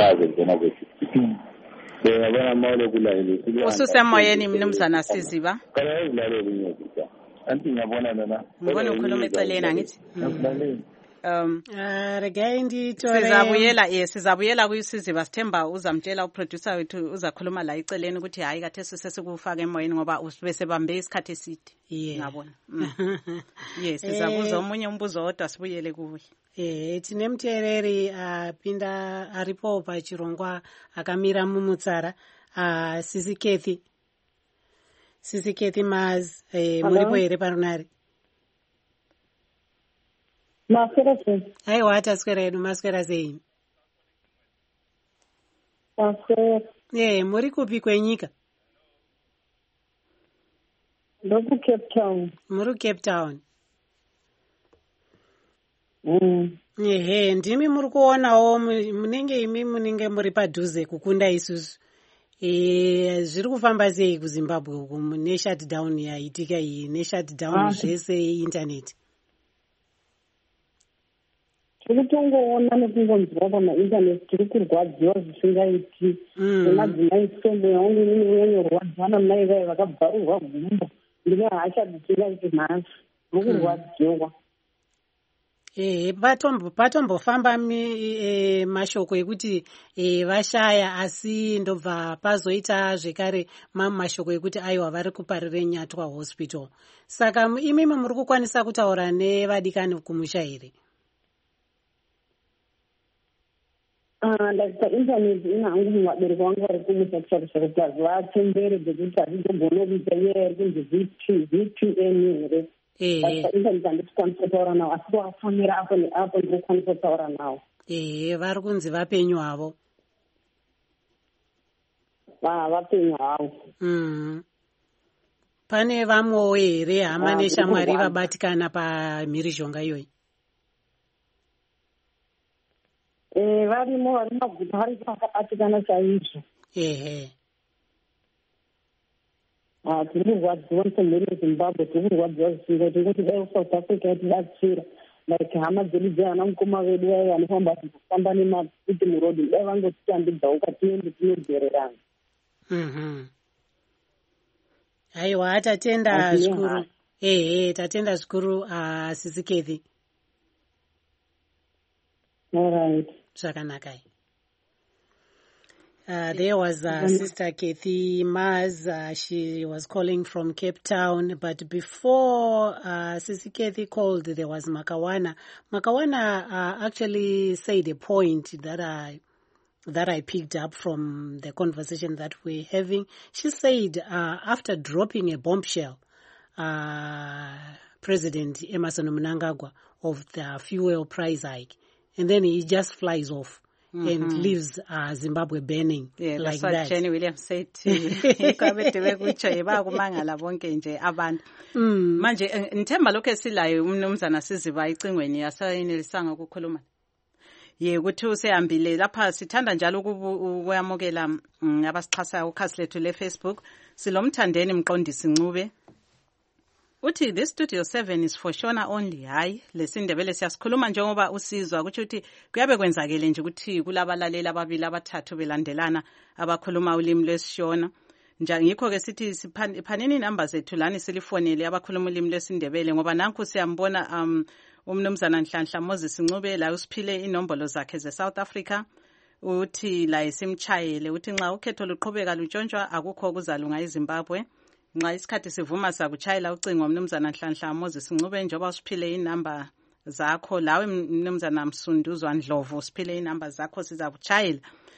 Ususemoyeni mnumzana Siziba. Ngibona ukhuluma eceleni angithi. Sizabuyela kuyiSiziba Sithemba uzamtshela uproducer wethu uzakhuluma la eceleni ukuthi hayi kathe sesikufaka emoyeni ngoba bese bambe isikhathi eside. Ngabona. Yes, sizabuza omunye umbuzo odwa sibuyele kuwe. Tine muteereri apinda aripo pachirongwa akamira mumutsara Sisi Kathy Maz muripo here parunare. Maswera sei. Aiwa taswera edu maswera sei. Maswera. Muri kupi kwenyika? Ndoku Cape Town. Muri Cape Town. Ndimi muri kuonawo munenge imi munenge muri padhuze kukunda isusu. Zviri kufamba sei kuZimbabwe uku ne shutdown yaitika iyi ne shutdown zvese internet. Tiritongoona nekungonzwa pamaintaneti tiri kurwadziwa zvisingaiti. Nemadzimai sombo yangu inonyorwadzana mai vai vakabvarurwa gumbo. Ndine hasha dzisingaiti nhasi. Mukurwadziwa. Patombofamba mashoko ekuti vashaya asi ndobva pazoita zvekare mamwe mashoko ekuti aiwa vari kuparire Nyatwa hospital. Saka imimi muri kukwanisa kutaura nevadikani kumusha here? Paintaneti inhangu vabereki vangu vari kumusha kutarisa kuti vatembere dzekuti hazvizogona kuita iye kunzi VPN here. Paintaneti handikwanisa kutaura navo asi vafonera apo neapo ndinokwanisa kutaura navo. Vari kunzi vapenyu havo. Vapenyu havo. Pane vamwewo here hama neshamwari vabatikana pamhirizhonga iyoyi? Varimo vari maguta vari vakabatikana chaizvo. tiri kurwadziwa mutomheri wezimbabwe tiri kurwadziwa zvisingaiti kuti dai south africa yatibatsira like hama dzedu dzevana mukoma vedu vai vanofamba kufamba nemafuti murodhi dai vangotitambidzawo kwatiende tinogererana. Aiwa, tatenda zvikuru. Tatenda zvikuru Sisi Kathy. All right. Zvakanaka. There was Sister Kathy Mars. She was calling from Cape Town. But before Sisi Kathy called, there was Makawana. Makawana actually said a point that I picked up from the conversation that we're having. She said after dropping a bombshell, President Emmerson Mnangagwa, of the fuel price hike, and then he just flies off. And leaves Zimbabwe burning like that. Jenny Williams said manje ngithemba lokho esilayo umnumzana Siziba icingweni yasayenelisanga ukukhuluma ukuthi usehambile lapha. Sithanda njalo ukuyamukela abasixhasayo ukhasi lethu le-Facebook. Silomthandeni Mqondisi Ncube uthi this Studio 7 is for Shona only. Hayi lesindebele siyasikhuluma njengoba usizwa ukuthi uthi kuyabe kwenzakele nje ukuthi kulabalaleli ababili abathathu belandelana abakhuluma ulimi lwesishona. Ngikho ke sithi siphanini inamba zethu lani silifonele abakhuluma ulimi lwesindebele ngoba nanku siyambona umnumzana Nhlanhla Moses Ncube la usiphile inombolo zakhe ze-South Africa. Uthi la isimchayele uthi nxa ukhetho luqhubeka lutshontshwa akukho okuzalunga eZimbabwe. Nxa isikhathi sivuma sakuchayela ucingo mnumzana Nhlanhla Moses Ncube njoba usiphile inamba zakho lawe mnumzana Msunduzwa Ndlovu usiphile inamba zakho sizakuchayela.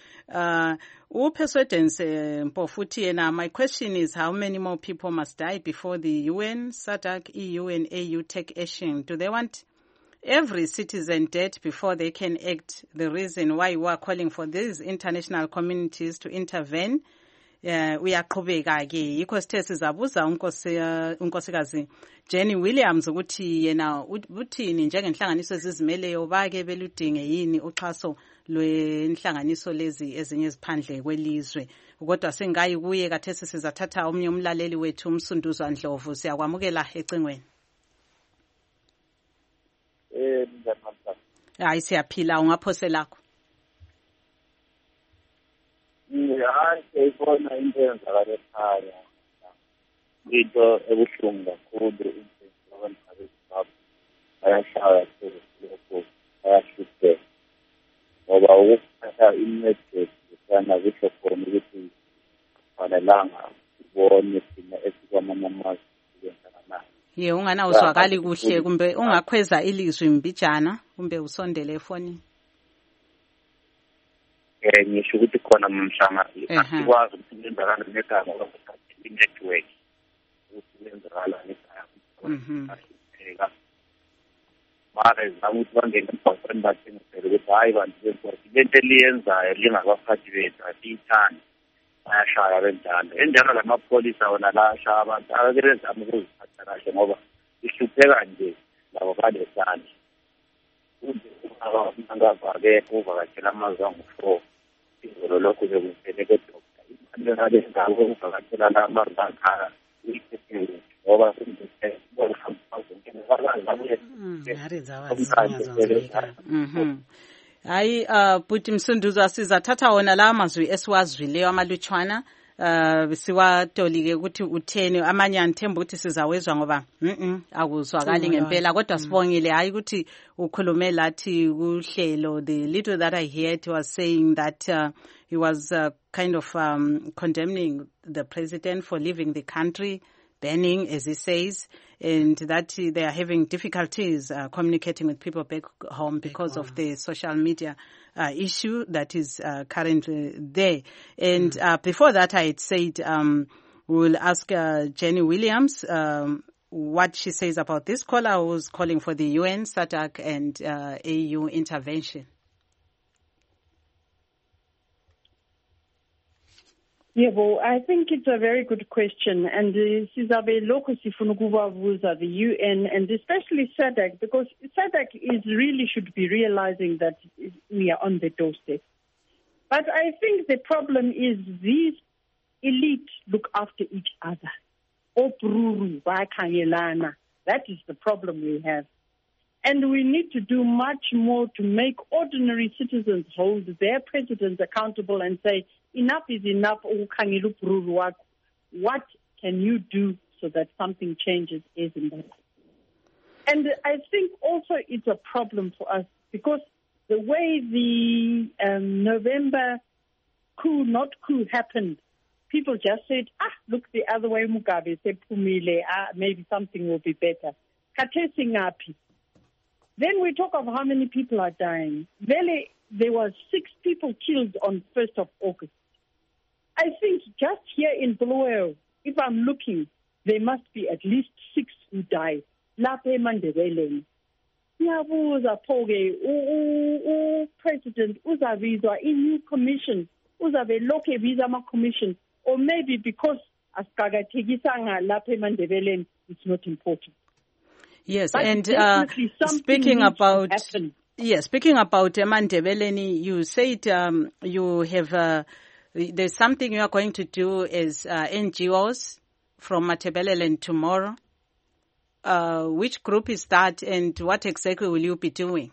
Upheswedence Mpofuthi yena, my question is how many more people must die before the UN, SADC, EU and AU take action? Do they want every citizen dead before they can act? The reason why we are calling for these international communities to intervene uyaqhubeka ke yikho sithe sizabuza unkosikazi Jenny Williams ukuthi yena uthini njengenhlanganiso ezizimeleyo bake beludinge yini uxhaso lwenhlanganiso lezi ezinye eziphandle kwelizwe. Kodwa sengayi kuye kathesi sizathatha omnye umlaleli wethu Msunduzwa Ndlovu. Siyakwamukela ecingweni. Hayi siyaphila, ungaphose lakho. Hayi siyibona into eyenzakala ekhaya into ebuhlungu kakhulu. Abantu beZimbabwe bayashaya lokho bayahlupheka ngoba ukuthatha imessage sana kusho khona ukuthi fanelanga ubone thina esikwamamamazi ye ungana uzwakali kuhle kumbe ungakhweza ilizwi mbijana kumbe usondele efonini. Ngisho ukuthi khona mhlanga akwazi ukuthi kwenzakala negama lokuthatha i-network ukuthi kwenzakala negama. Mara zama ukuthi bangene emphakathini bathengisele ukuthi hayi bantu benkosi lento eliyenzayo lingabaphathi bethu asiyithandi bayashaya benjalo. Enjalo lamapholisa wona la ashaya abantu akezama ukuziphatha kahle ngoba ihlupheka nje labo balesandla. Akekho uvakatshela amazwe angu-4 izolo lokhu bekumele kedokta imali ngalendawo ukuvakatshela la amazwe akhaya ngoba hayi Bhuti Msunduzwa sizathatha wona la amazwi esiwazwileyo amalutshwana siwatolike ukuthi utheni amanye anithemba ukuthi sizawezwa ngoba akuzwakali ngempela kodwa sibongile hayi ukuthi ukhulume lathi kuhlelo. The little that I heard was saying that he was kind of condemning the president for leaving the country banning, as he says, and that they are having difficulties communicating with people back home because of the social media issue that is currently there. And before that, I had said we'll ask Jenny Williams what she says about this caller who's calling for the UN, SADC, and AU intervention. Yeah, well, I think it's a very good question, and sizabe lokho sifuna ukubabuza the UN and especially SADC, because SADC should be realizing that we are on the doorstep. But I think the problem is these elites look after each other. obruru bakhangelana. That is the problem we have. And we need to do much more to make ordinary citizens hold their presidents accountable and say, enough is enough. What can you do so that something changes in Zimbabwe? And I think also it's a problem for us because the way the November coup happened, people just said, look the other way, Mugabe, maybe something will be better. Then we talk of how many people are dying. Really, there were 6 people killed on 1st of August. I think just here in Bulawayo, if I'm looking, there must be at least 6 who died. Lapha eMandebeleni. Siyabuza pho-ke president uzabizwa i-new commission, uzabe lokhu ebiza ama-commission, or maybe because asiqakathekisanga lapha eMandebeleni, it's not important. Yes, but and speaking about Mandebeleni, you said you have there's something you are going to do as NGOs from Matabeleland tomorrow. Which group is that, and what exactly will you be doing?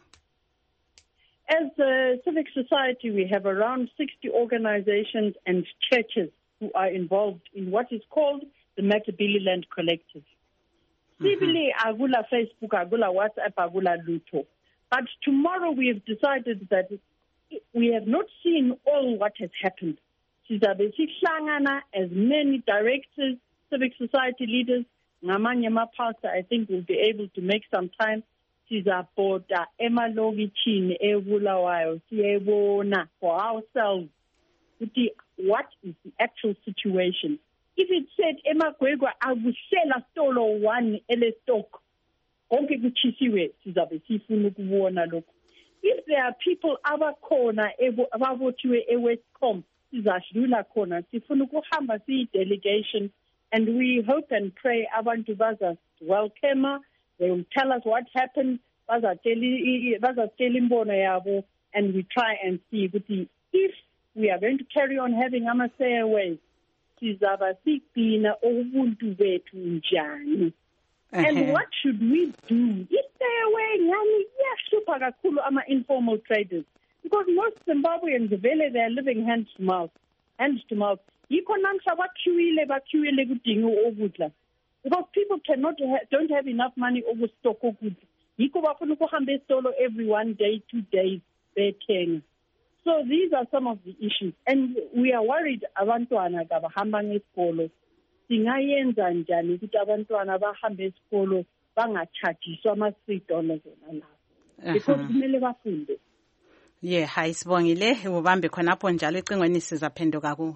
As a civic society, we have around 60 organizations and churches who are involved in what is called the Matabeleland Collective. Sibili agula Facebook, agula WhatsApp, agula Luto. But tomorrow we have decided that we have not seen all what has happened. Sizabe sihlangana as many directors, civic society leaders, ngamanye pastor, I think we'll be able to make some time. Sizabhoda emalokitshini eBulawayo siyebona for ourselves. What is the actual situation? If it said eMagwegwa akusela stolo 1 ele stock, konke kuchisiwe sizabe sifuna ukubona lokho. If there are people abakhona abavotiwe eWestcom, sizadlula khona sifuna ukuhamba delegation, and we hope and pray abantu bazaswelcome. They will tell us what happened, bazatela imbono yabo, and we try and see if we are going to carry on having ama-stairways, sizaba sigcina ubuntu bethu njani. And what should we do? I-stairway ngani iyahlupha kakhulu ama-informal traders, because most Zimbabweans, vele they are living hand to mouth. Yikho namhla baqueuile kudinga ukudla, because people don't have enough money overstock ukudla. Yikho bafuna ukuhamba esitolo every 1 day, 2 days bethenga. So these are some of the issues, and we are worried abantwana kabahamba ngesikolo. Singayenza njani ukuthi abantwana bahambe esikolo bangachargiswa ama-$3 zona lapho, because kumele bafunde. Yeah, hayi sibongile ubambe khonapho njalo ecingweni sizaphenduka kuwe.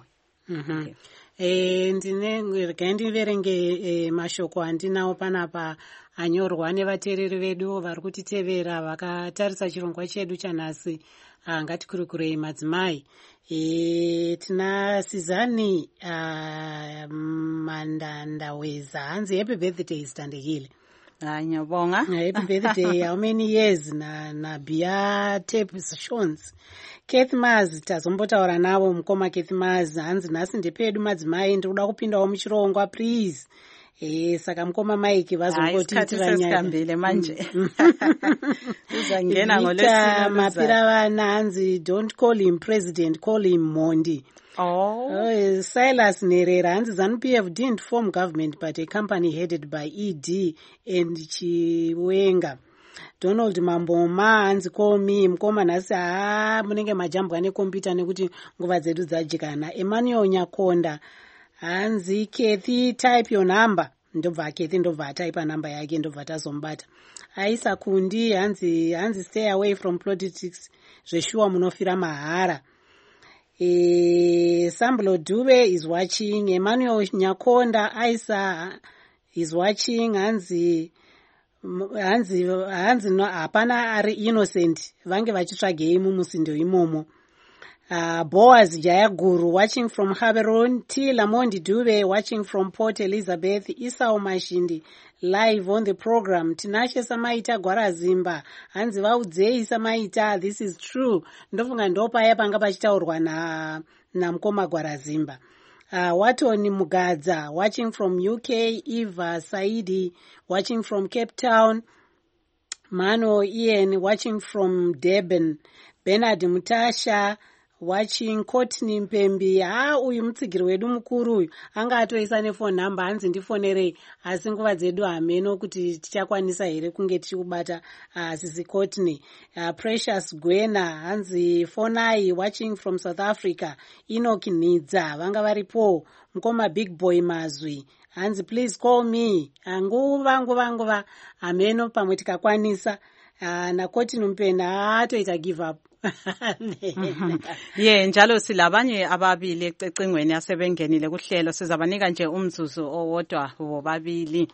Ndiverenge mashoko andinawo panapa anyorwa nevateereri vedu vari kutitevera vakatarisa chirongwa chedu chanhasi. Ngatikurukurei madzimai. Tina Sizani Mandandaweza, hanzi happy birthday Standekile. Nyabonga. Happy birthday. How many years na Bia Tape Shons. Keith Maz tazombotaura navo mukoma Keith Maz, hanzi nhasi ndepedu madzimai ndikuda kupindawo muchirongwa please. Saka mukoma Mike vazongotiitira nyaya manje. Uzangena ngolesina mapira vana hanzi don't call him president, call him Mondi. Silas Nerera hanzi ZANU-PF didn't form government but a company headed by ED and Chiwenga. Donald Mamboma hanzi call me mukoma nhasi munenge majambwa nekompyuta nekuti nguva dzedu dzajikana. Emmanuel Nyakonda hanzi Kathy type your number, ndobva Kathy ndobva type number yake ndobva tazombata. Aisa Kundi hanzi stay away from politics, zveshuwa munofira mahara. Sambulo Dube is watching. Emmanuel Nyakonda Aisa is watching. hanzi hapana ari innocent vange vachitsvagei mumusindo imomo. Boaz Jayaguru watching from Haberon. T. Lamondi Dube watching from Port Elizabeth. Isao Mashindi live on the program. Tinashe Samaita Gwarazimba hanzi vaudzei Samaita, this is true. Ndofunga ndopaya panga pachitaurwa na mukoma Gwarazimba. Watoni Mugadza, watching from UK. Eva Saidi, watching from Cape Town. Mano Ian, watching from Durban. Bernard Mutasha, watching. Courtney Mpembi. Uyu mutsigiri wedu mukuru uyu anga atoisa nefone number hanzi ndifonerei, asi nguva dzedu hameno kuti tichakwanisa here kunge tichikubata sisi Courtney. Precious Gwena hanzi Fonai, watching from South Africa. Enoch Nidza vanga varipo. Mukoma Big Boy Mazwi hanzi please call me. Nguva hameno pamwe tikakwanisa. Courtney Mpena atoita give up. Njalo silabanye ababili ecingweni asebengenile kuhlelo, sizabanika nje umzuzu owodwa bobabili.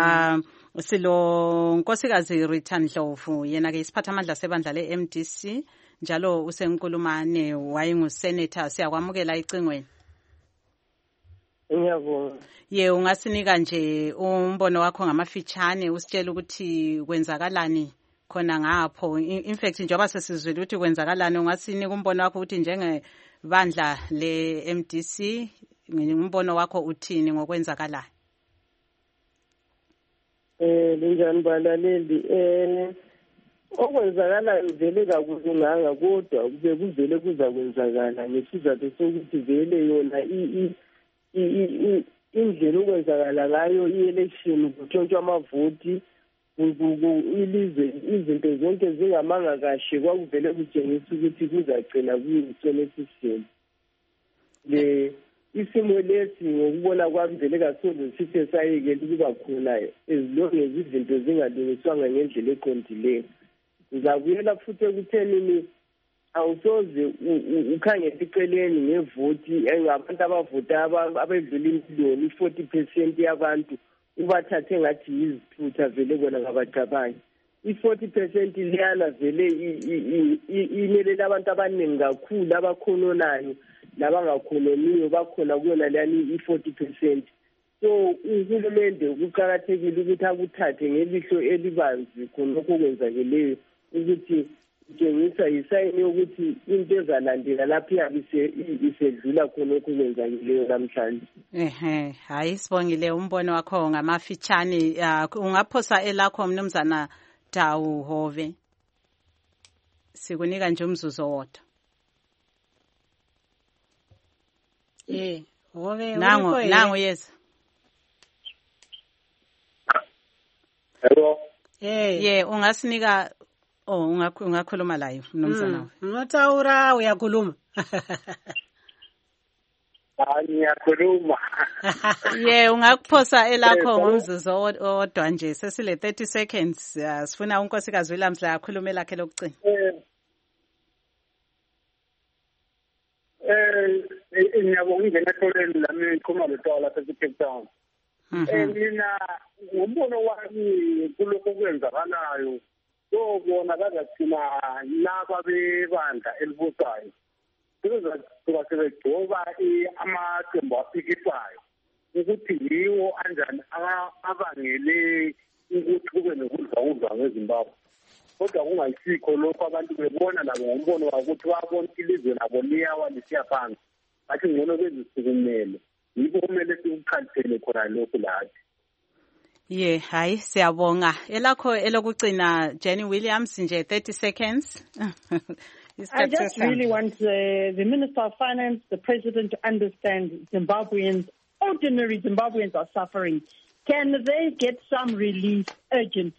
Silo Nkosikazi Rita Ndlovu, yena ke isiphatha amandla sebandla le-MDC, njalo usenkulumane wayengusenator. Siyakwamukela ecingweni. Ngiyabonga. Ungasinika nje umbono wakho ngamafitshane, usitshela ukuthi kwenzakalani khona ngapho. In fact njengoba sesizwile ukuthi kwenzakalani, ungasinika umbono wakho ukuthi njengebandla le-MDC umbono wakho uthini ngokwenzakalayo? Linjani balaleli? Okwenzakalayo vele kakulunganga, kodwa bekuvele kuza kwenzakala ngesizathu sokuthi vele yona indlela okwenzakala ngayo i-election kutshontshwa amavoti, izinto zonke zingamanga kahle, kwakuvele kutshengisa ukuthi kuzagcina kuyisona esisimo. Isimo lesi ngokubona kwami vele kasoze sithe sayekela ukuba khona ezilongezi izinto zingalungiswanga ngendlela eqondileyo. Ngizabuyela futhi ekuthenini awusoze ukhangele iceleni ngevoti ngabantu abavota abedlula imiliyoni, 40% yabantu ubathathe ngathi yizithutha vele bona ngabacabangi. I-40% liyana vele imelela abantu abaningi kakhulu abakhononayo nabangakhononiyo bakhona kuyona leyani i-40%. So uhulumende kuqakathekile ukuthi akuthathe ngelihlo elibanzi khonokho kwenzakeleyo, ukuthi kutshengisa yisayini yokuthi into ezalandela lapho iyabe isedlula khonokho kwenzakeleyo namhlanje. Hayi sibongile umbono wakho ngamafitshane. Ungaphosa elakho Mnumzana Tau Hove, sikunika nje umzuzu owodwa. Hove nangu yes. Hello. Ungasinika ungakhuluma live Mnumzana. Notaura uyakhuluma. Ngiyakhuluma. Ungakuphosa elakho ngomzuzu owodwa nje, sesile 30 seconds. Sifuna unkosikazi Williams la akhulume lakhe lokugcina. Ngiyabonga ingene ehlelweni lami iqhuma letwa lapha eCape Town. Mina ngombono wami kuloko kwenzakalayo, sobona bazathina laba bebandla elibusayo kuzoba sebegcoba amaqembu aphikisayo ukuthi yiwo anjani abangele ukuthi kube nokudla kweZimbabwe. Kodwa kungayisikho lokho, abantu bebona nabo ngombono wakuthi babona ilizwe labo liyawa lisiya phansi, bathi ngcono bezisukumele. Yikho kumele sikukhalithele khona lokhu lathi. Hayi siyabonga. Elakho elokugcina Jenny Williams nje 30 seconds. I just really want the Minister of Finance, the President, to understand Zimbabweans, ordinary Zimbabweans are suffering. Can they get some relief urgent?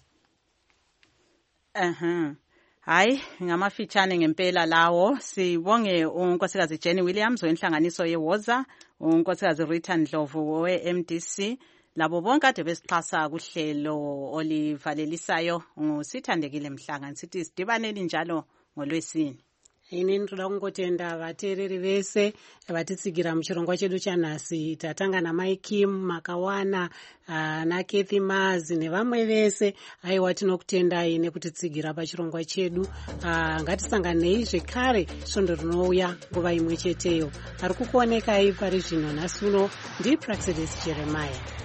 Hayi ngamafitshane ngempela lawo. Sibonge unkosikazi Jenny Williams wenhlanganiso yeWoza, unkosikazi Rita Ndlovu we-MDC, labo bonke ade besixhasa kuhlelo olivalelisayo. Ngusithandekile Mhlanga sithi sidibanele njalo ngoLwesine. Ini ndoda kungotenda vateereri vese vatitsigira muchirongwa chedu chanhasi. Tatanga naMai Kim Makawana naKathy Mazi nevamwe vese. Aiwa tinokutendai nekutitsigira pachirongwa chedu. Ngatisanganei zvekare svondo rinouya nguva imwe cheteyo. Ari kukuonekai pari zvino nhasi uno ndiPraxedis Jeremiah.